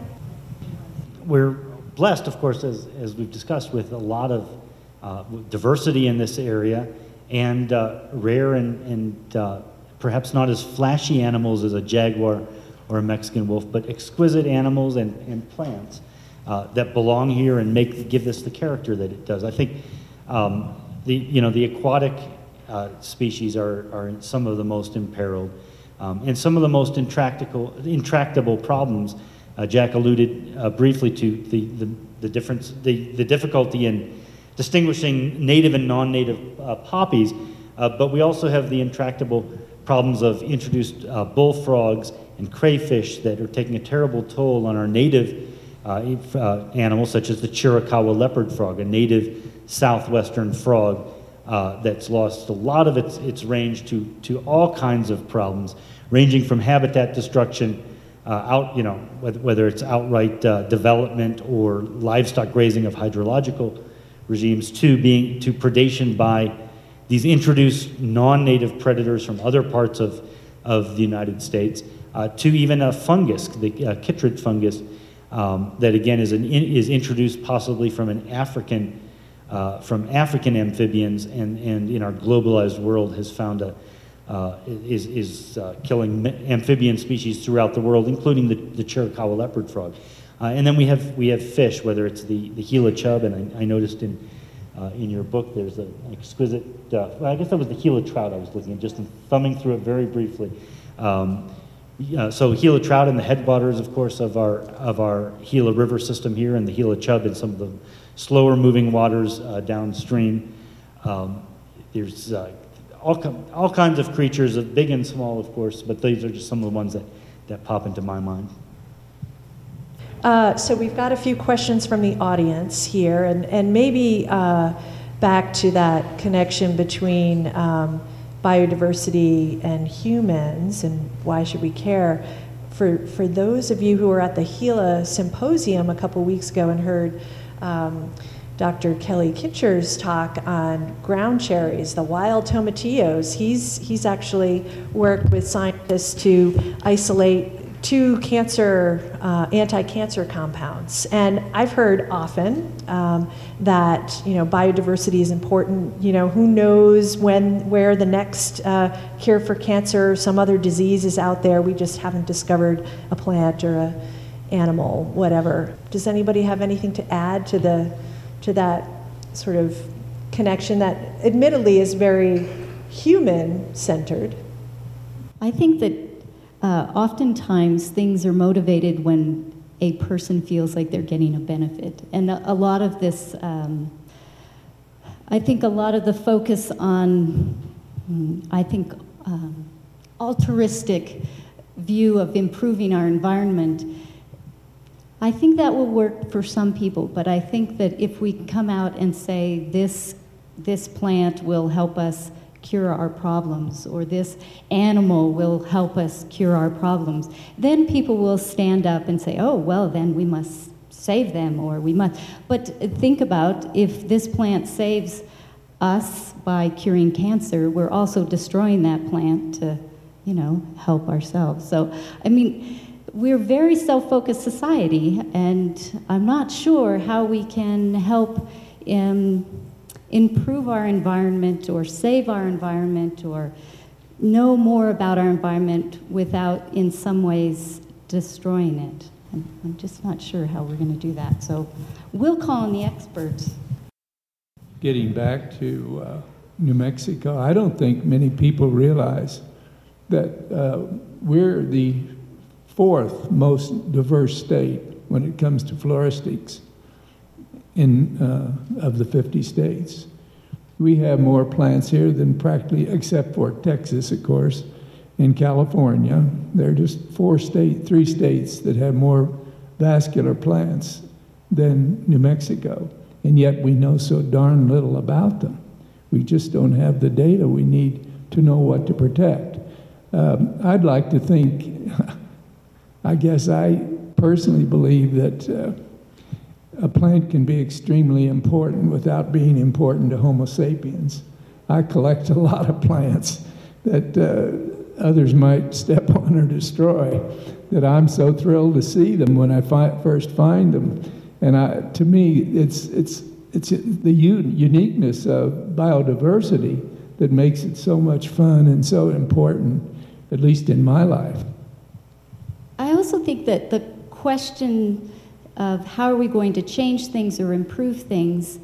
S4: We're blessed, of course, as, as we've discussed, with a lot of uh, diversity in this area, and uh, rare and, and uh, perhaps not as flashy animals as a jaguar or a Mexican wolf, but exquisite animals and, and plants uh, that belong here and make give this the character that it does. I think um, the you know the aquatic uh, species are, are some of the most imperiled, um, and some of the most intractable intractable problems. Uh, Jack alluded uh, briefly to the, the, the difference, the, the difficulty in distinguishing native and non-native uh, poppies, uh, but we also have the intractable problems of introduced uh, bullfrogs and crayfish that are taking a terrible toll on our native uh, uh, animals, such as the Chiricahua leopard frog, a native southwestern frog uh, that's lost a lot of its, its range to, to all kinds of problems, ranging from habitat destruction, Uh, out, you know, whether, whether it's outright uh, development or livestock grazing of hydrological regimes, to being to predation by these introduced non-native predators from other parts of of the United States, uh, to even a fungus, the uh, chytrid fungus, um, that again is an in, is introduced possibly from an African uh, from African amphibians, and and in our globalized world has found a Uh, is, is uh, killing amphibian species throughout the world, including the, the Chiricahua leopard frog. Uh, and then we have we have fish, whether it's the, the Gila chub, and I, I noticed in uh, in your book there's a, an exquisite, uh, well, I guess that was the Gila trout I was looking at, just thumbing through it very briefly. Um, uh, so Gila trout in the headwaters, of course, of our of our Gila River system here, and the Gila chub in some of the slower moving waters uh, downstream. Um, there's uh, All, all kinds of creatures, big and small, of course, but these are just some of the ones that, that pop into my mind.
S1: Uh, so we've got a few questions from the audience here, and, and maybe uh, back to that connection between um, biodiversity and humans, and why should we care? For, for those of you who were at the Gila Symposium a couple weeks ago and heard um, Doctor Kelly Kitcher's talk on ground cherries, the wild tomatillos. He's, he's actually worked with scientists to isolate two cancer, uh, anti-cancer compounds. And I've heard often um, that, you know, biodiversity is important. You know, who knows when, where the next uh, cure for cancer or some other disease is out there. We just haven't discovered a plant or a animal, whatever. Does anybody have anything to add to the to that sort of connection that admittedly is very human-centered?
S3: I think that uh, oftentimes things are motivated when a person feels like they're getting a benefit. And a, a lot of this, um, I think a lot of the focus on, I think, um, altruistic view of improving our environment, I think that will work for some people, but I think that if we come out and say this, this plant will help us cure our problems, or this animal will help us cure our problems, then people will stand up and say, oh, well, then we must save them, or we must. But think about, if this plant saves us by curing cancer, we're also destroying that plant to, you know, help ourselves. So, I mean, we're a very self-focused society, and I'm not sure how we can help um, improve our environment or save our environment or know more about our environment without, in some ways, destroying it. And I'm just not sure how we're going to do that. So we'll call on the experts.
S2: Getting back to uh, New Mexico, I don't think many people realize that uh, we're the fourth most diverse state when it comes to floristics in uh, of the fifty states. We have more plants here than practically, except for Texas, of course, and California. There are just four state, three states that have more vascular plants than New Mexico, and yet we know so darn little about them. We just don't have the data we need to know what to protect. Um, I'd like to think, I guess I personally believe that uh, a plant can be extremely important without being important to Homo sapiens. I collect a lot of plants that uh, others might step on or destroy, that I'm so thrilled to see them when I fi- first find them. And I, to me, it's, it's, it's the u- uniqueness of biodiversity that makes it so much fun and so important, at least in my life.
S3: I also think that the question of how are we going to change things or improve things,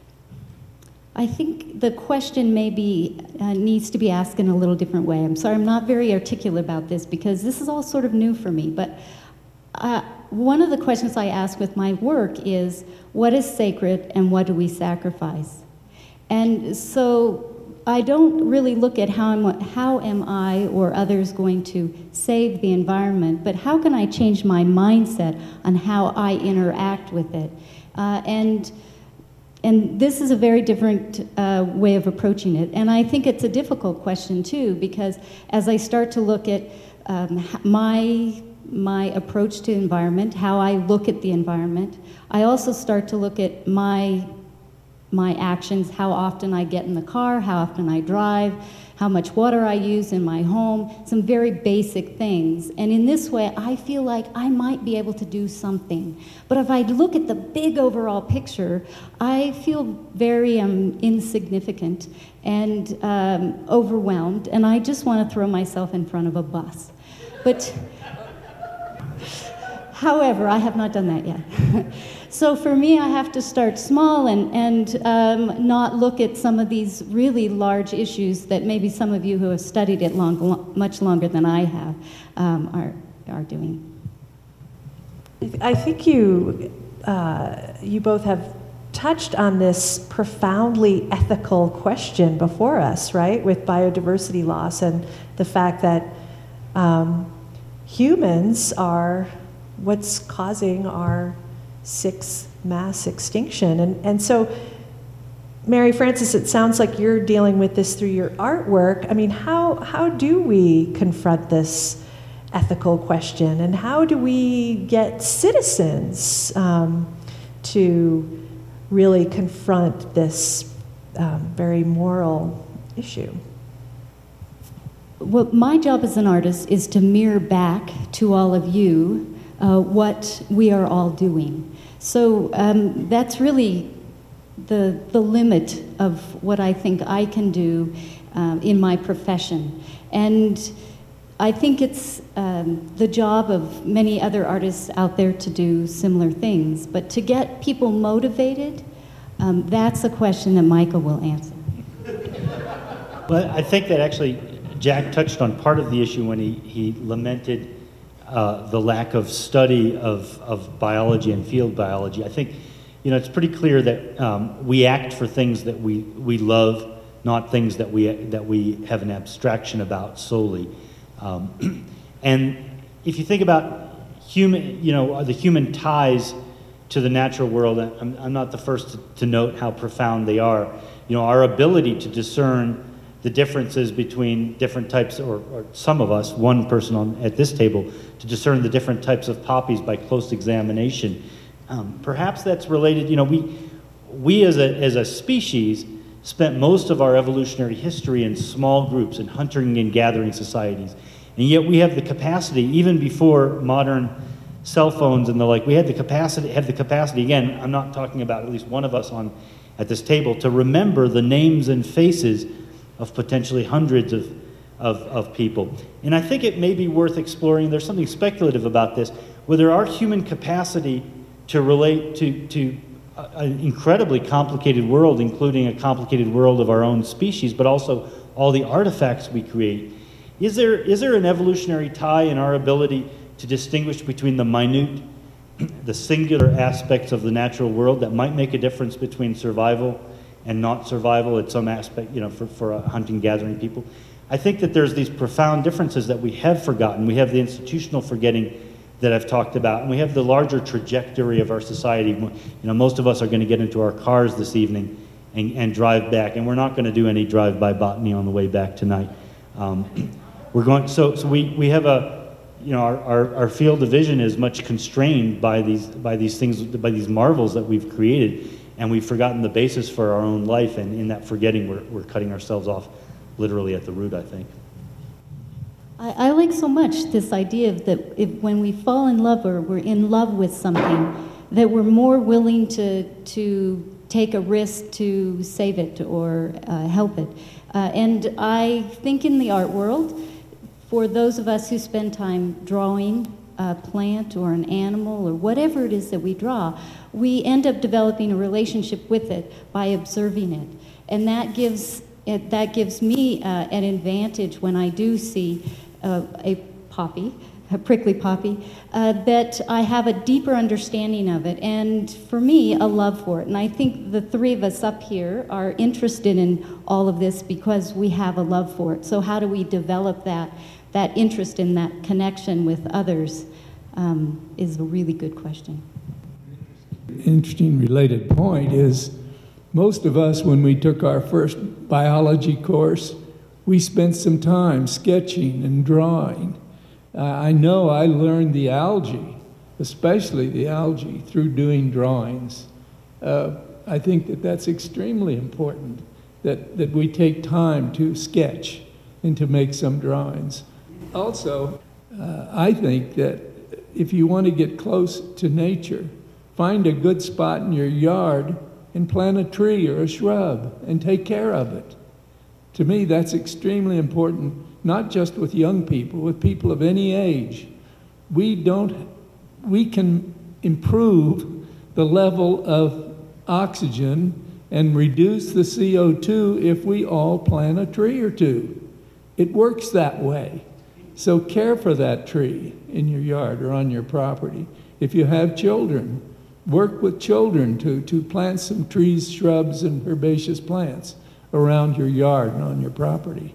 S3: I think the question maybe uh, needs to be asked in a little different way. I'm sorry, I'm not very articulate about this because this is all sort of new for me, but uh, one of the questions I ask with my work is, what is sacred and what do we sacrifice? And so I don't really look at how am, how am I or others going to save the environment, but how can I change my mindset on how I interact with it? Uh, and, and this is a very different uh, way of approaching it. And I think it's a difficult question too, because as I start to look at um, my, my approach to environment, how I look at the environment, I also start to look at my my actions, how often I get in the car, how often I drive, how much water I use in my home, some very basic things. And in this way, I feel like I might be able to do something. But if I look at the big overall picture, I feel very um, insignificant and um, overwhelmed, and I just want to throw myself in front of a bus. But, however, I have not done that yet. So for me, I have to start small and, and um, not look at some of these really large issues that maybe some of you who have studied it long, lo- much longer than I have um, are, are doing.
S1: I think you, uh, you both have touched on this profoundly ethical question before us, right, with biodiversity loss and the fact that um, humans are what's causing our sixth mass extinction. And, and so, Mary Frances, it sounds like you're dealing with this through your artwork. I mean, how, how do we confront this ethical question, and how do we get citizens um, to really confront this um, very moral issue?
S3: Well, my job as an artist is to mirror back to all of you Uh, what we are all doing. So um, that's really the, the limit of what I think I can do um, in my profession. And I think it's um, the job of many other artists out there to do similar things. But to get people motivated, um, that's a question that Michael will answer.
S4: Well, I think that actually Jack touched on part of the issue when he, he lamented Uh, the lack of study of, of biology and field biology. I think, you know, it's pretty clear that um, we act for things that we, we love, not things that we that we have an abstraction about solely. Um, and if you think about human, you know, the human ties to the natural world, I'm, I'm not the first to, to note how profound they are. You know, our ability to discern the differences between different types, or, or some of us, one person on, at this table, to discern the different types of poppies by close examination. Um, perhaps that's related, you know, we, we as a, as a species spent most of our evolutionary history in small groups, in hunting and gathering societies. And yet we have the capacity, even before modern cell phones and the like, we had the capacity, have the capacity, again, I'm not talking about at least one of us on at this table, to remember the names and faces of potentially hundreds of, of, of people. And I think it may be worth exploring, there's something speculative about this, whether our human capacity to relate to, to an incredibly complicated world, including a complicated world of our own species, but also all the artifacts we create. Is there, is there an evolutionary tie in our ability to distinguish between the minute, the singular aspects of the natural world that might make a difference between survival and not survival at some aspect, you know, for, for a hunting, gathering people? I think that there's these profound differences that we have forgotten. We have the institutional forgetting that I've talked about, and we have the larger trajectory of our society. You know, most of us are going to get into our cars this evening and, and drive back, and we're not going to do any drive-by botany on the way back tonight. Um, we're going, so, so we, we have a, you know, our, our, our field of vision is much constrained by these, by these things, by these marvels that we've created, and we've forgotten the basis for our own life, and in that forgetting, we're, we're cutting ourselves off literally at the root, I think.
S3: I, I like so much this idea of that if, when we fall in love or we're in love with something, that we're more willing to, to take a risk to save it or uh, help it. Uh, and I think in the art world, for those of us who spend time drawing a plant or an animal or whatever it is that we draw, we end up developing a relationship with it by observing it. And that gives, it, that gives me uh, an advantage when I do see uh, a poppy, a prickly poppy, uh, that I have a deeper understanding of it, and for me, a love for it. And I think the three of us up here are interested in all of this because we have a love for it. So how do we develop that, that interest in that connection with others um, is a really good question.
S2: Interesting related point is most of us, when we took our first biology course, we spent some time sketching and drawing. Uh, I know I learned the algae, especially the algae, through doing drawings. Uh, I think that that's extremely important, that, that we take time to sketch and to make some drawings. Also, uh, I think that if you want to get close to nature, find a good spot in your yard and plant a tree or a shrub and take care of it. To me, that's extremely important, not just with young people, with people of any age. We don't, we can improve the level of oxygen and reduce the C O two if we all plant a tree or two. It works that way. So care for that tree in your yard or on your property. If you have children, work with children to, to plant some trees, shrubs, and herbaceous plants around your yard and on your property.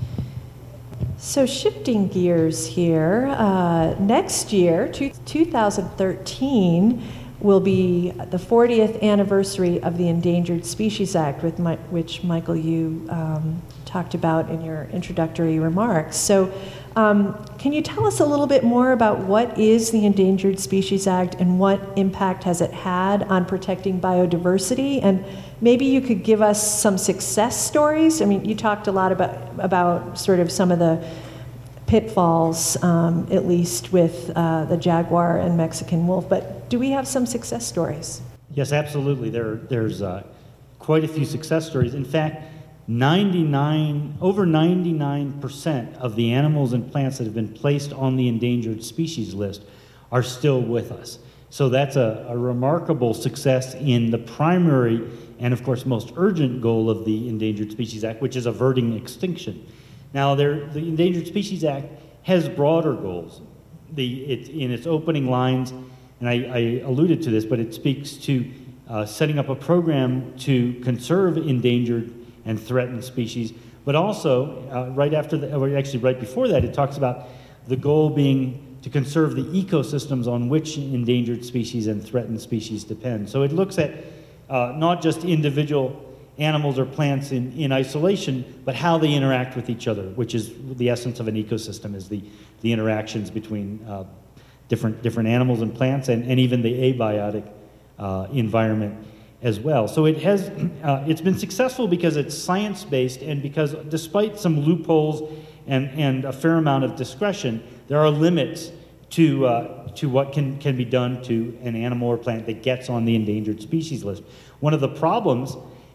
S1: So shifting gears here, uh, next year, two thousand thirteen, will be the fortieth anniversary of the Endangered Species Act, with my, which, Michael, you um, talked about in your introductory remarks. So um, can you tell us a little bit more about what is the Endangered Species Act and what impact has it had on protecting biodiversity? And maybe you could give us some success stories. I mean, you talked a lot about, about sort of some of the pitfalls, um, at least with uh, the jaguar and Mexican wolf, but do we have some success stories?
S4: Yes, absolutely. There, there's uh, quite a few success stories. In fact, ninety-nine, over ninety-nine percent of the animals and plants that have been placed on the endangered species list are still with us. So that's a, a remarkable success in the primary and, of course, most urgent goal of the Endangered Species Act, which is averting extinction. Now, there, the Endangered Species Act has broader goals. The, it, in its opening lines, and I, I alluded to this, but it speaks to uh, setting up a program to conserve endangered and threatened species, but also, uh, right after, the, or actually right before that, it talks about the goal being to conserve the ecosystems on which endangered species and threatened species depend. So it looks at uh, not just individual animals or plants in, in isolation, but how they interact with each other, which is the essence of an ecosystem, is the, the interactions between uh, different, different animals and plants, and, and even the abiotic uh, environment as well. So it has, uh, it's been successful because it's science-based, and because despite some loopholes and, and a fair amount of discretion, there are limits to, uh, to what can, can be done to an animal or plant that gets on the endangered species list. One of the problems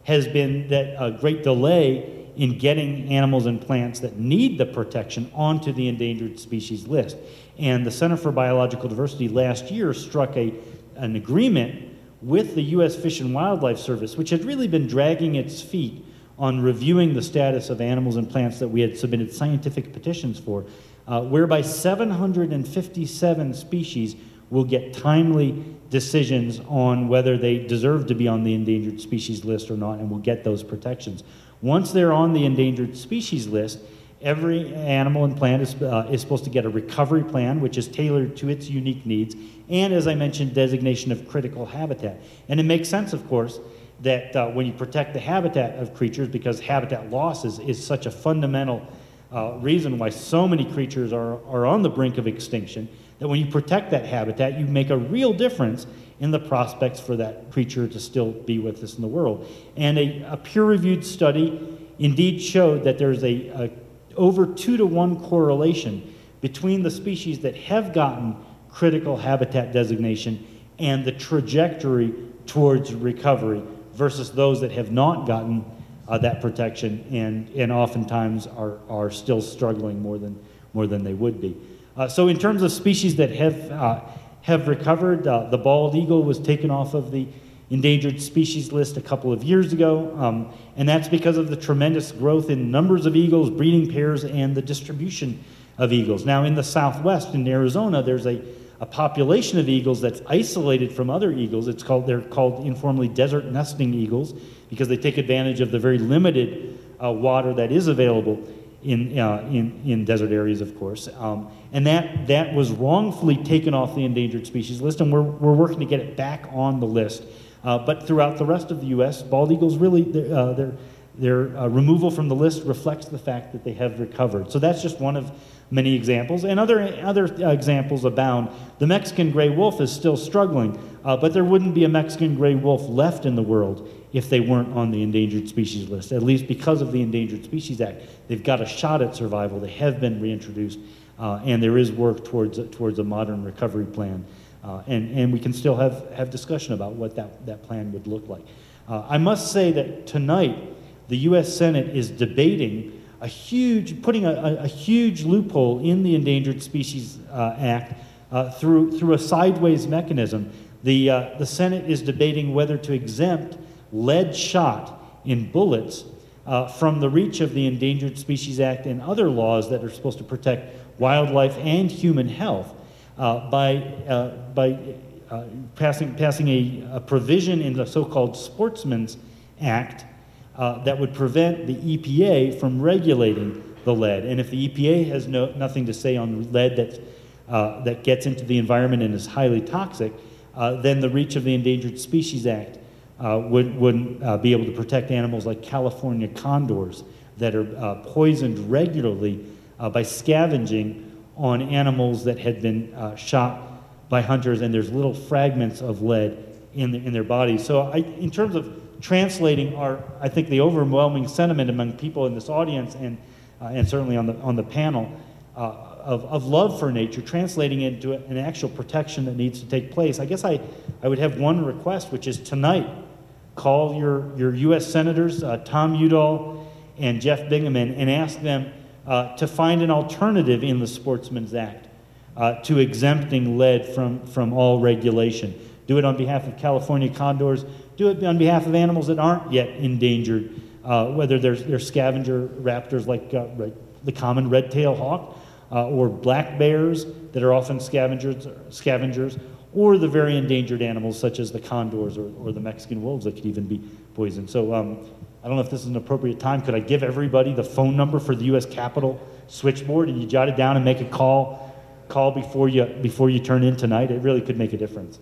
S4: has been that a great delay in getting animals and plants that need the protection onto the endangered species list. And the Center for Biological Diversity last year struck a, an agreement with the U S Fish and Wildlife Service, which had really been dragging its feet on reviewing the status of animals and plants that we had submitted scientific petitions for, uh, whereby seven hundred fifty-seven species will get timely decisions on whether they deserve to be on the endangered species list or not, and will get those protections. Once they're on the endangered species list, every animal and plant is, uh, is supposed to get a recovery plan, which is tailored to its unique needs, and, as I mentioned, designation of critical habitat. And it makes sense, of course, that uh, when you protect the habitat of creatures, because habitat loss is, is such a fundamental uh, reason why so many creatures are, are on the brink of extinction, that when you protect that habitat, you make a real difference in the prospects for that creature to still be with us in the world. And a, a peer-reviewed study indeed showed that there's a, a over two to one correlation between the species that have gotten critical habitat designation and the trajectory towards recovery versus those that have not gotten uh, that protection and, and oftentimes are, are still struggling more than, more than they would be. Uh, so in terms of species that have, uh, have recovered, uh, the bald eagle was taken off of the endangered species list a couple of years ago, um, and that's because of the tremendous growth in numbers of eagles, breeding pairs, and the distribution of eagles. Now in the Southwest, in Arizona, there's a, a population of eagles that's isolated from other eagles. It's called, they're called informally desert nesting eagles because they take advantage of the very limited uh, water that is available in, uh, in, in desert areas, of course. Um, and that, that was wrongfully taken off the endangered species list, and we're, we're working to get it back on the list. Uh, but throughout the rest of the U S, bald eagles really, uh, their, their uh, removal from the list reflects the fact that they have recovered. So that's just one of many examples, and other, other uh, examples abound. The Mexican gray wolf is still struggling, uh, but there wouldn't be a Mexican gray wolf left in the world if they weren't on the endangered species list, at least because of the Endangered Species Act. They've got a shot at survival. They have been reintroduced, uh, and there is work towards, towards a modern recovery plan. Uh, and, and we can still have, have discussion about what that, that plan would look like. Uh, I must say that tonight, the U S Senate is debating a huge, putting a, a, a huge loophole in the Endangered Species uh, Act uh, through, through a sideways mechanism. The, uh, the Senate is debating whether to exempt lead shot in bullets uh, from the reach of the Endangered Species Act and other laws that are supposed to protect wildlife and human health. Uh, by uh, by uh, passing passing a, a provision in the so-called Sportsman's Act uh, that would prevent the E P A from regulating the lead. And if the E P A has no, nothing to say on lead that uh, that gets into the environment and is highly toxic, uh, then the reach of the Endangered Species Act uh, would wouldn't uh, be able to protect animals like California condors that are uh, poisoned regularly uh, by scavenging on animals that had been uh, shot by hunters, and there's little fragments of lead in, the, in their bodies. So I, in terms of translating our, I think the overwhelming sentiment among people in this audience and, uh, and certainly on the, on the panel uh, of, of love for nature, translating it into an actual protection that needs to take place, I guess I, I would have one request, which is tonight, call your, your U S Senators, uh, Tom Udall and Jeff Bingaman, and ask them Uh, to find an alternative in the Sportsman's Act uh, to exempting lead from, from all regulation. Do it on behalf of California condors. Do it on behalf of animals that aren't yet endangered, uh, whether they're, they're scavenger raptors like uh, right, the common red-tailed hawk, uh, or black bears that are often scavengers, scavengers, or the very endangered animals such as the condors or, or the Mexican wolves that could even be poisoned. So um, I don't know if this is an appropriate time. Could I give everybody the phone number for the U S Capitol switchboard, and you jot it down and make a call call before you before you turn in tonight? It really could make a difference.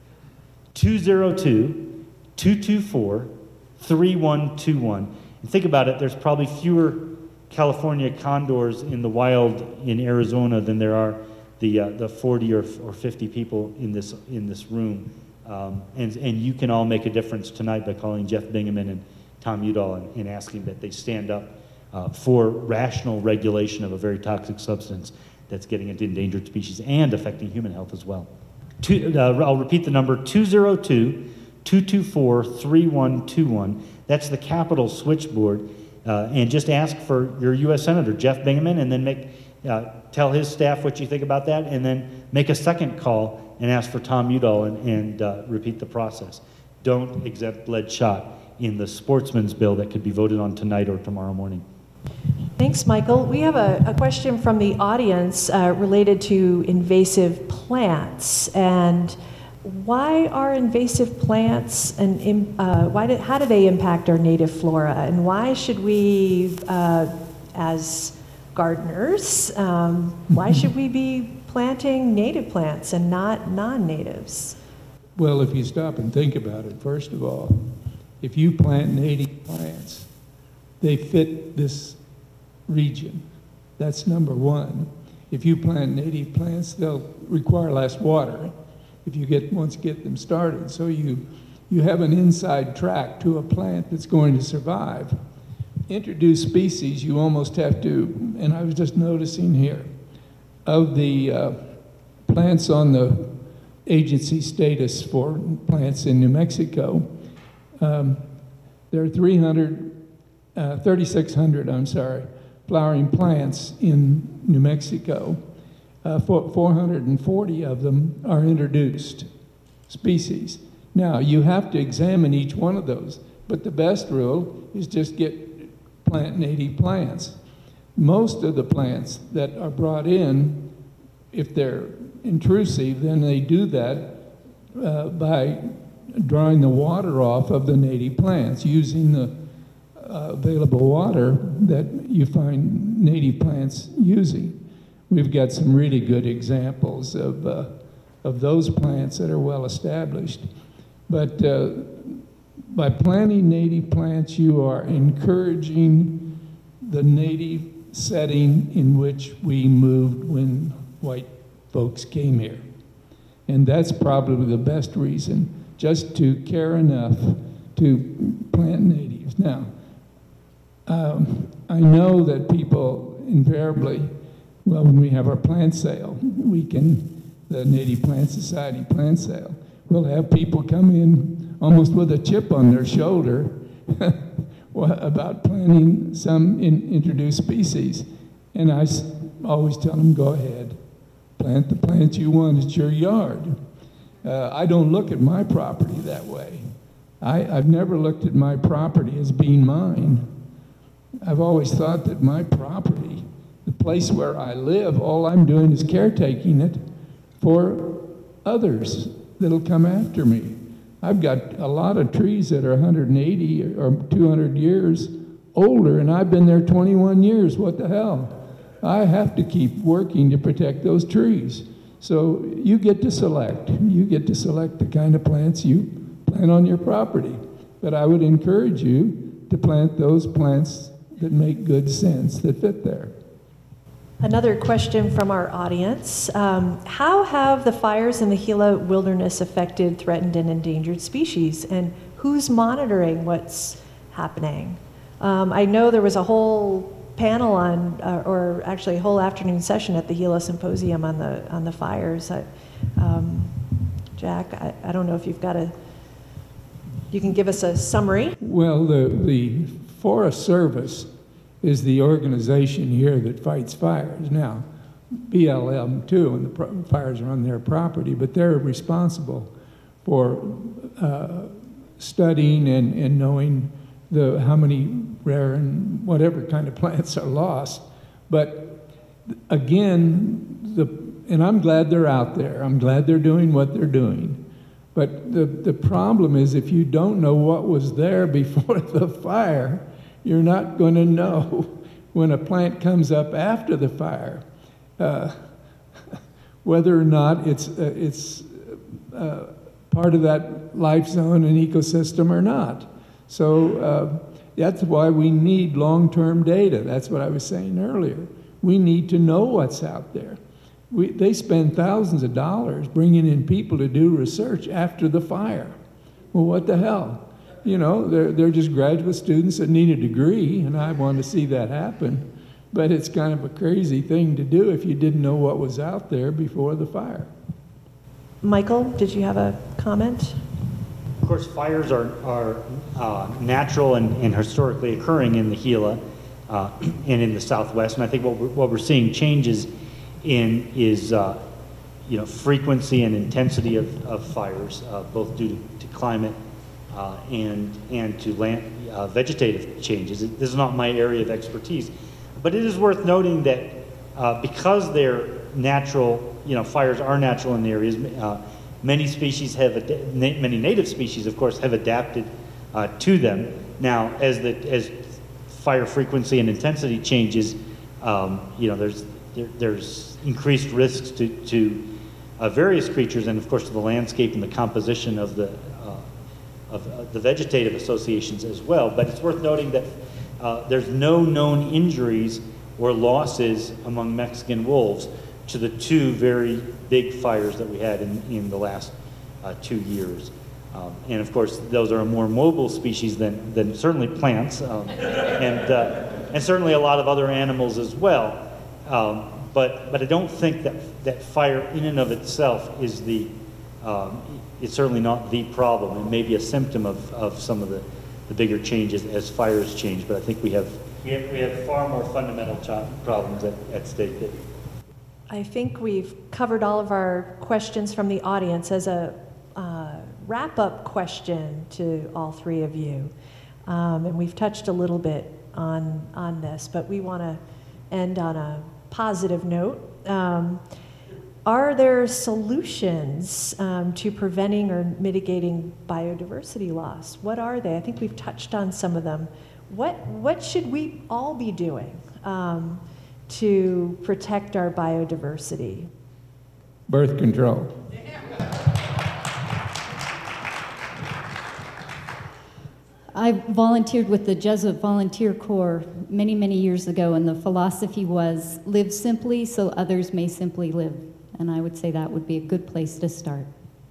S4: two oh two, two two four, three one two one. And think about it, there's probably fewer California condors in the wild in Arizona than there are the uh, the forty or, or fifty people in this in this room. Um, and, and you can all make a difference tonight by calling Jeff Bingaman and Tom Udall and, and asking that they stand up uh, for rational regulation of a very toxic substance that's getting into endangered species and affecting human health as well. Two, uh, I'll repeat the number, two oh two, two two four, three one two one. That's the Capitol switchboard. Uh, and just ask for your U S Senator, Jeff Bingaman, and then make uh, tell his staff what you think about that, and then make a second call and ask for Tom Udall and, and uh, repeat the process. Don't exempt lead shot in the sportsman's bill that could be voted on tonight or tomorrow morning.
S1: Thanks, Michael. We have a, a question from the audience uh, related to invasive plants. And why are invasive plants and uh, why did, how do they impact our native flora? And why should we, uh, as gardeners, um, why should we be planting native plants and not non-natives?
S2: Well, if you stop and think about it, first of all, if you plant native plants, they fit this region. That's number one. If you plant native plants, they'll require less water if you get once get them started. So you you have an inside track to a plant that's going to survive. Introduced species, you almost have to, and I was just noticing here, of the uh, plants on the agency status for plants in New Mexico, um, there are three hundred, uh, thirty-six hundred, I'm sorry, flowering plants in New Mexico. Uh, four hundred forty of them are introduced species. Now, you have to examine each one of those, but the best rule is just get plant native plants. Most of the plants that are brought in, if they're intrusive, then they do that uh, by drawing the water off of the native plants, using the uh, available water that you find native plants using. We've got some really good examples of, uh, of those plants that are well established. But uh, by planting native plants, you are encouraging the native setting in which we moved when white folks came here. And that's probably the best reason, just to care enough to plant natives. Now, um, I know that people invariably, well, when we have our plant sale, we can, the Native Plant Society plant sale, we'll have people come in almost with a chip on their shoulder about planting some in, introduced species. And I s- always tell them, go ahead, plant the plants you want, it's your yard. Uh, I don't look at my property that way. I, I've never looked at my property as being mine. I've always thought that my property, the place where I live, all I'm doing is caretaking it for others that'll come after me. I've got a lot of trees that are one hundred eighty or two hundred years older, and I've been there twenty-one years. What the hell? I have to keep working to protect those trees. So you get to select. You get to select the kind of plants you plant on your property. But I would encourage you to plant those plants that make good sense, that fit there.
S1: Another question from our audience. Um, how have the fires in the Gila wilderness affected threatened and endangered species? And who's monitoring what's happening? Um, I know there was a whole panel on, uh, or actually a whole afternoon session at the Gila Symposium on the on the fires. I, um, Jack, I, I don't know if you've got a, you can give us a summary.
S2: Well, the, the Forest Service is the organization here that fights fires. Now, B L M too, and the pro- fires are on their property, but they're responsible for uh, studying and, and knowing the how many rare and whatever kind of plants are lost. But again, the and I'm glad they're out there. I'm glad they're doing what they're doing. But the, the problem is if you don't know what was there before the fire, you're not going to know when a plant comes up after the fire uh, whether or not it's, uh, it's uh, part of that life zone and ecosystem or not. So uh, that's why we need long-term data. That's what I was saying earlier. We need to know what's out there. We, they spend thousands of dollars bringing in people to do research after the fire. Well, what the hell? You know, they're, they're just graduate students that need a degree, and I want to see that happen. But it's kind of a crazy thing to do if you didn't know what was out there before the fire.
S1: Michael, did you have a comment?
S4: course, fires are, are uh, natural and, and historically occurring in the Gila uh, and in the Southwest. And I think what we're, what we're seeing changes in is uh, you know, frequency and intensity of, of fires, uh, both due to, to climate uh, and, and to land, uh, vegetative changes. This is not my area of expertise, but it is worth noting that uh, because they're natural, you know, fires are natural in the areas, uh, many species have, ad- na- many native species, of course, have adapted uh, to them. Now, as the as fire frequency and intensity changes, um, you know, there's there, there's increased risks to to uh, various creatures, and of course to the landscape and the composition of the uh, of uh, the vegetative associations as well. But it's worth noting that uh, there's no known injuries or losses among Mexican wolves to the two very big fires that we had in, in the last uh, two years. Um, and of course, those are a more mobile species than, than certainly plants, um, and, uh, and certainly a lot of other animals as well. Um, but, but I don't think that, that fire in and of itself is the, um, it's certainly not the problem. It may be a symptom of, of some of the, the bigger changes as fires change, but I think we have, we have, we have far more fundamental ch- problems at, at stake there.
S1: I think we've covered all of our questions from the audience. As a uh, wrap-up question to all three of you, um, and we've touched a little bit on, on this, but we want to end on a positive note. Um, are there solutions um, to preventing or mitigating biodiversity loss? What are they? I think we've touched on some of them. What, what should we all be doing Um, to protect our biodiversity?
S2: Birth control.
S3: I volunteered with the Jesuit Volunteer Corps many, many years ago, and the philosophy was live simply so others may simply live. And I would say that would be a good place to start.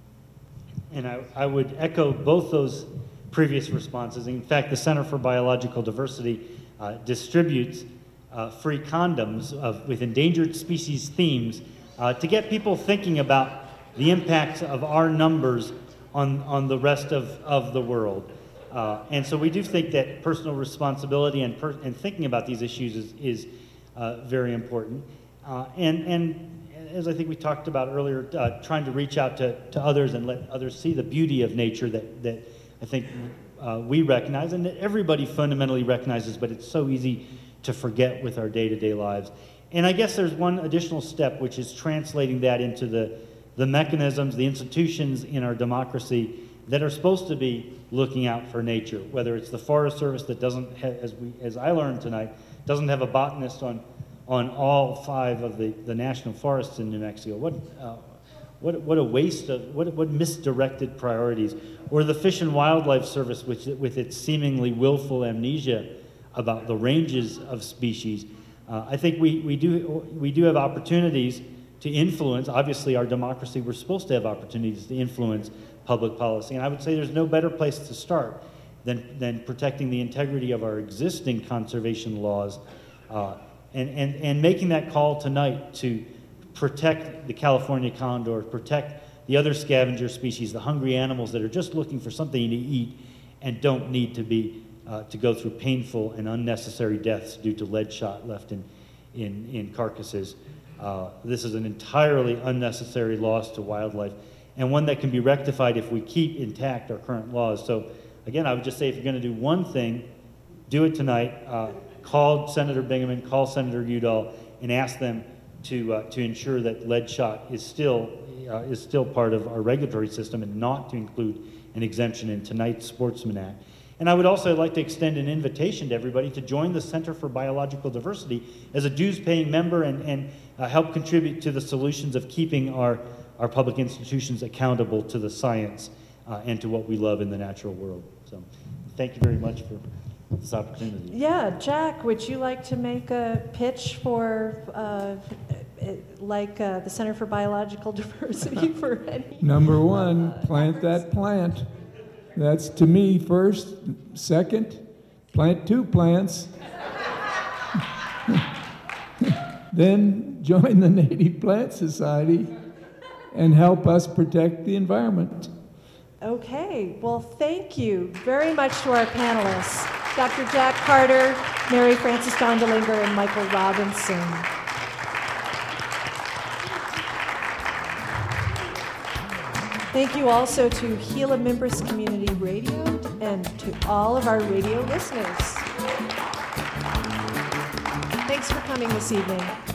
S4: And I, I would echo both those previous responses. In fact, the Center for Biological Diversity uh, distributes Uh, free condoms of, with endangered species themes uh, to get people thinking about the impacts of our numbers on, on the rest of, of the world. Uh, and so we do think that personal responsibility and, per, and thinking about these issues is, is uh, very important. Uh, and, and as I think we talked about earlier, uh, trying to reach out to, to others and let others see the beauty of nature that, that I think uh, we recognize and that everybody fundamentally recognizes, but it's so easy to forget with our day-to-day lives. And I guess there's one additional step, which is translating that into the, the mechanisms, the institutions in our democracy that are supposed to be looking out for nature, whether it's the Forest Service that doesn't, have, as we, as I learned tonight, doesn't have a botanist on, on all five of the, the national forests in New Mexico. What, uh, what, what a waste of, what, what misdirected priorities. Or the Fish and Wildlife Service, which, with its seemingly willful amnesia about the ranges of species. Uh, I think we, we, do, we do have opportunities to influence, obviously our democracy, we're supposed to have opportunities to influence public policy. And I would say there's no better place to start than, than protecting the integrity of our existing conservation laws uh, and, and, and making that call tonight to protect the California condor, protect the other scavenger species, the hungry animals that are just looking for something to eat and don't need to be Uh, to go through painful and unnecessary deaths due to lead shot left in, in, in carcasses. Uh, this is an entirely unnecessary loss to wildlife, and one that can be rectified if we keep intact our current laws. So again, I would just say if you're going to do one thing, do it tonight. Uh, call Senator Bingaman, call Senator Udall, and ask them to, uh, to ensure that lead shot is still, uh, is still part of our regulatory system and not to include an exemption in tonight's Sportsman Act. And I would also like to extend an invitation to everybody to join the Center for Biological Diversity as a dues-paying member and, and uh, help contribute to the solutions of keeping our, our public institutions accountable to the science uh, and to what we love in the natural world. So thank you very much for this opportunity.
S1: Yeah, Jack, would you like to make a pitch for, uh, like uh, the Center for Biological Diversity for any?
S2: Number one, plant that plant. That's to me first. Second, plant two plants. Then join the Native Plant Society and help us protect the environment.
S1: Okay, well, thank you very much to our panelists, Doctor Jack Carter, Mary Frances Gondelinger, and Michael Robinson. Thank you also to Gila Mimbres Community Radio and to all of our radio listeners. Thanks for coming this evening.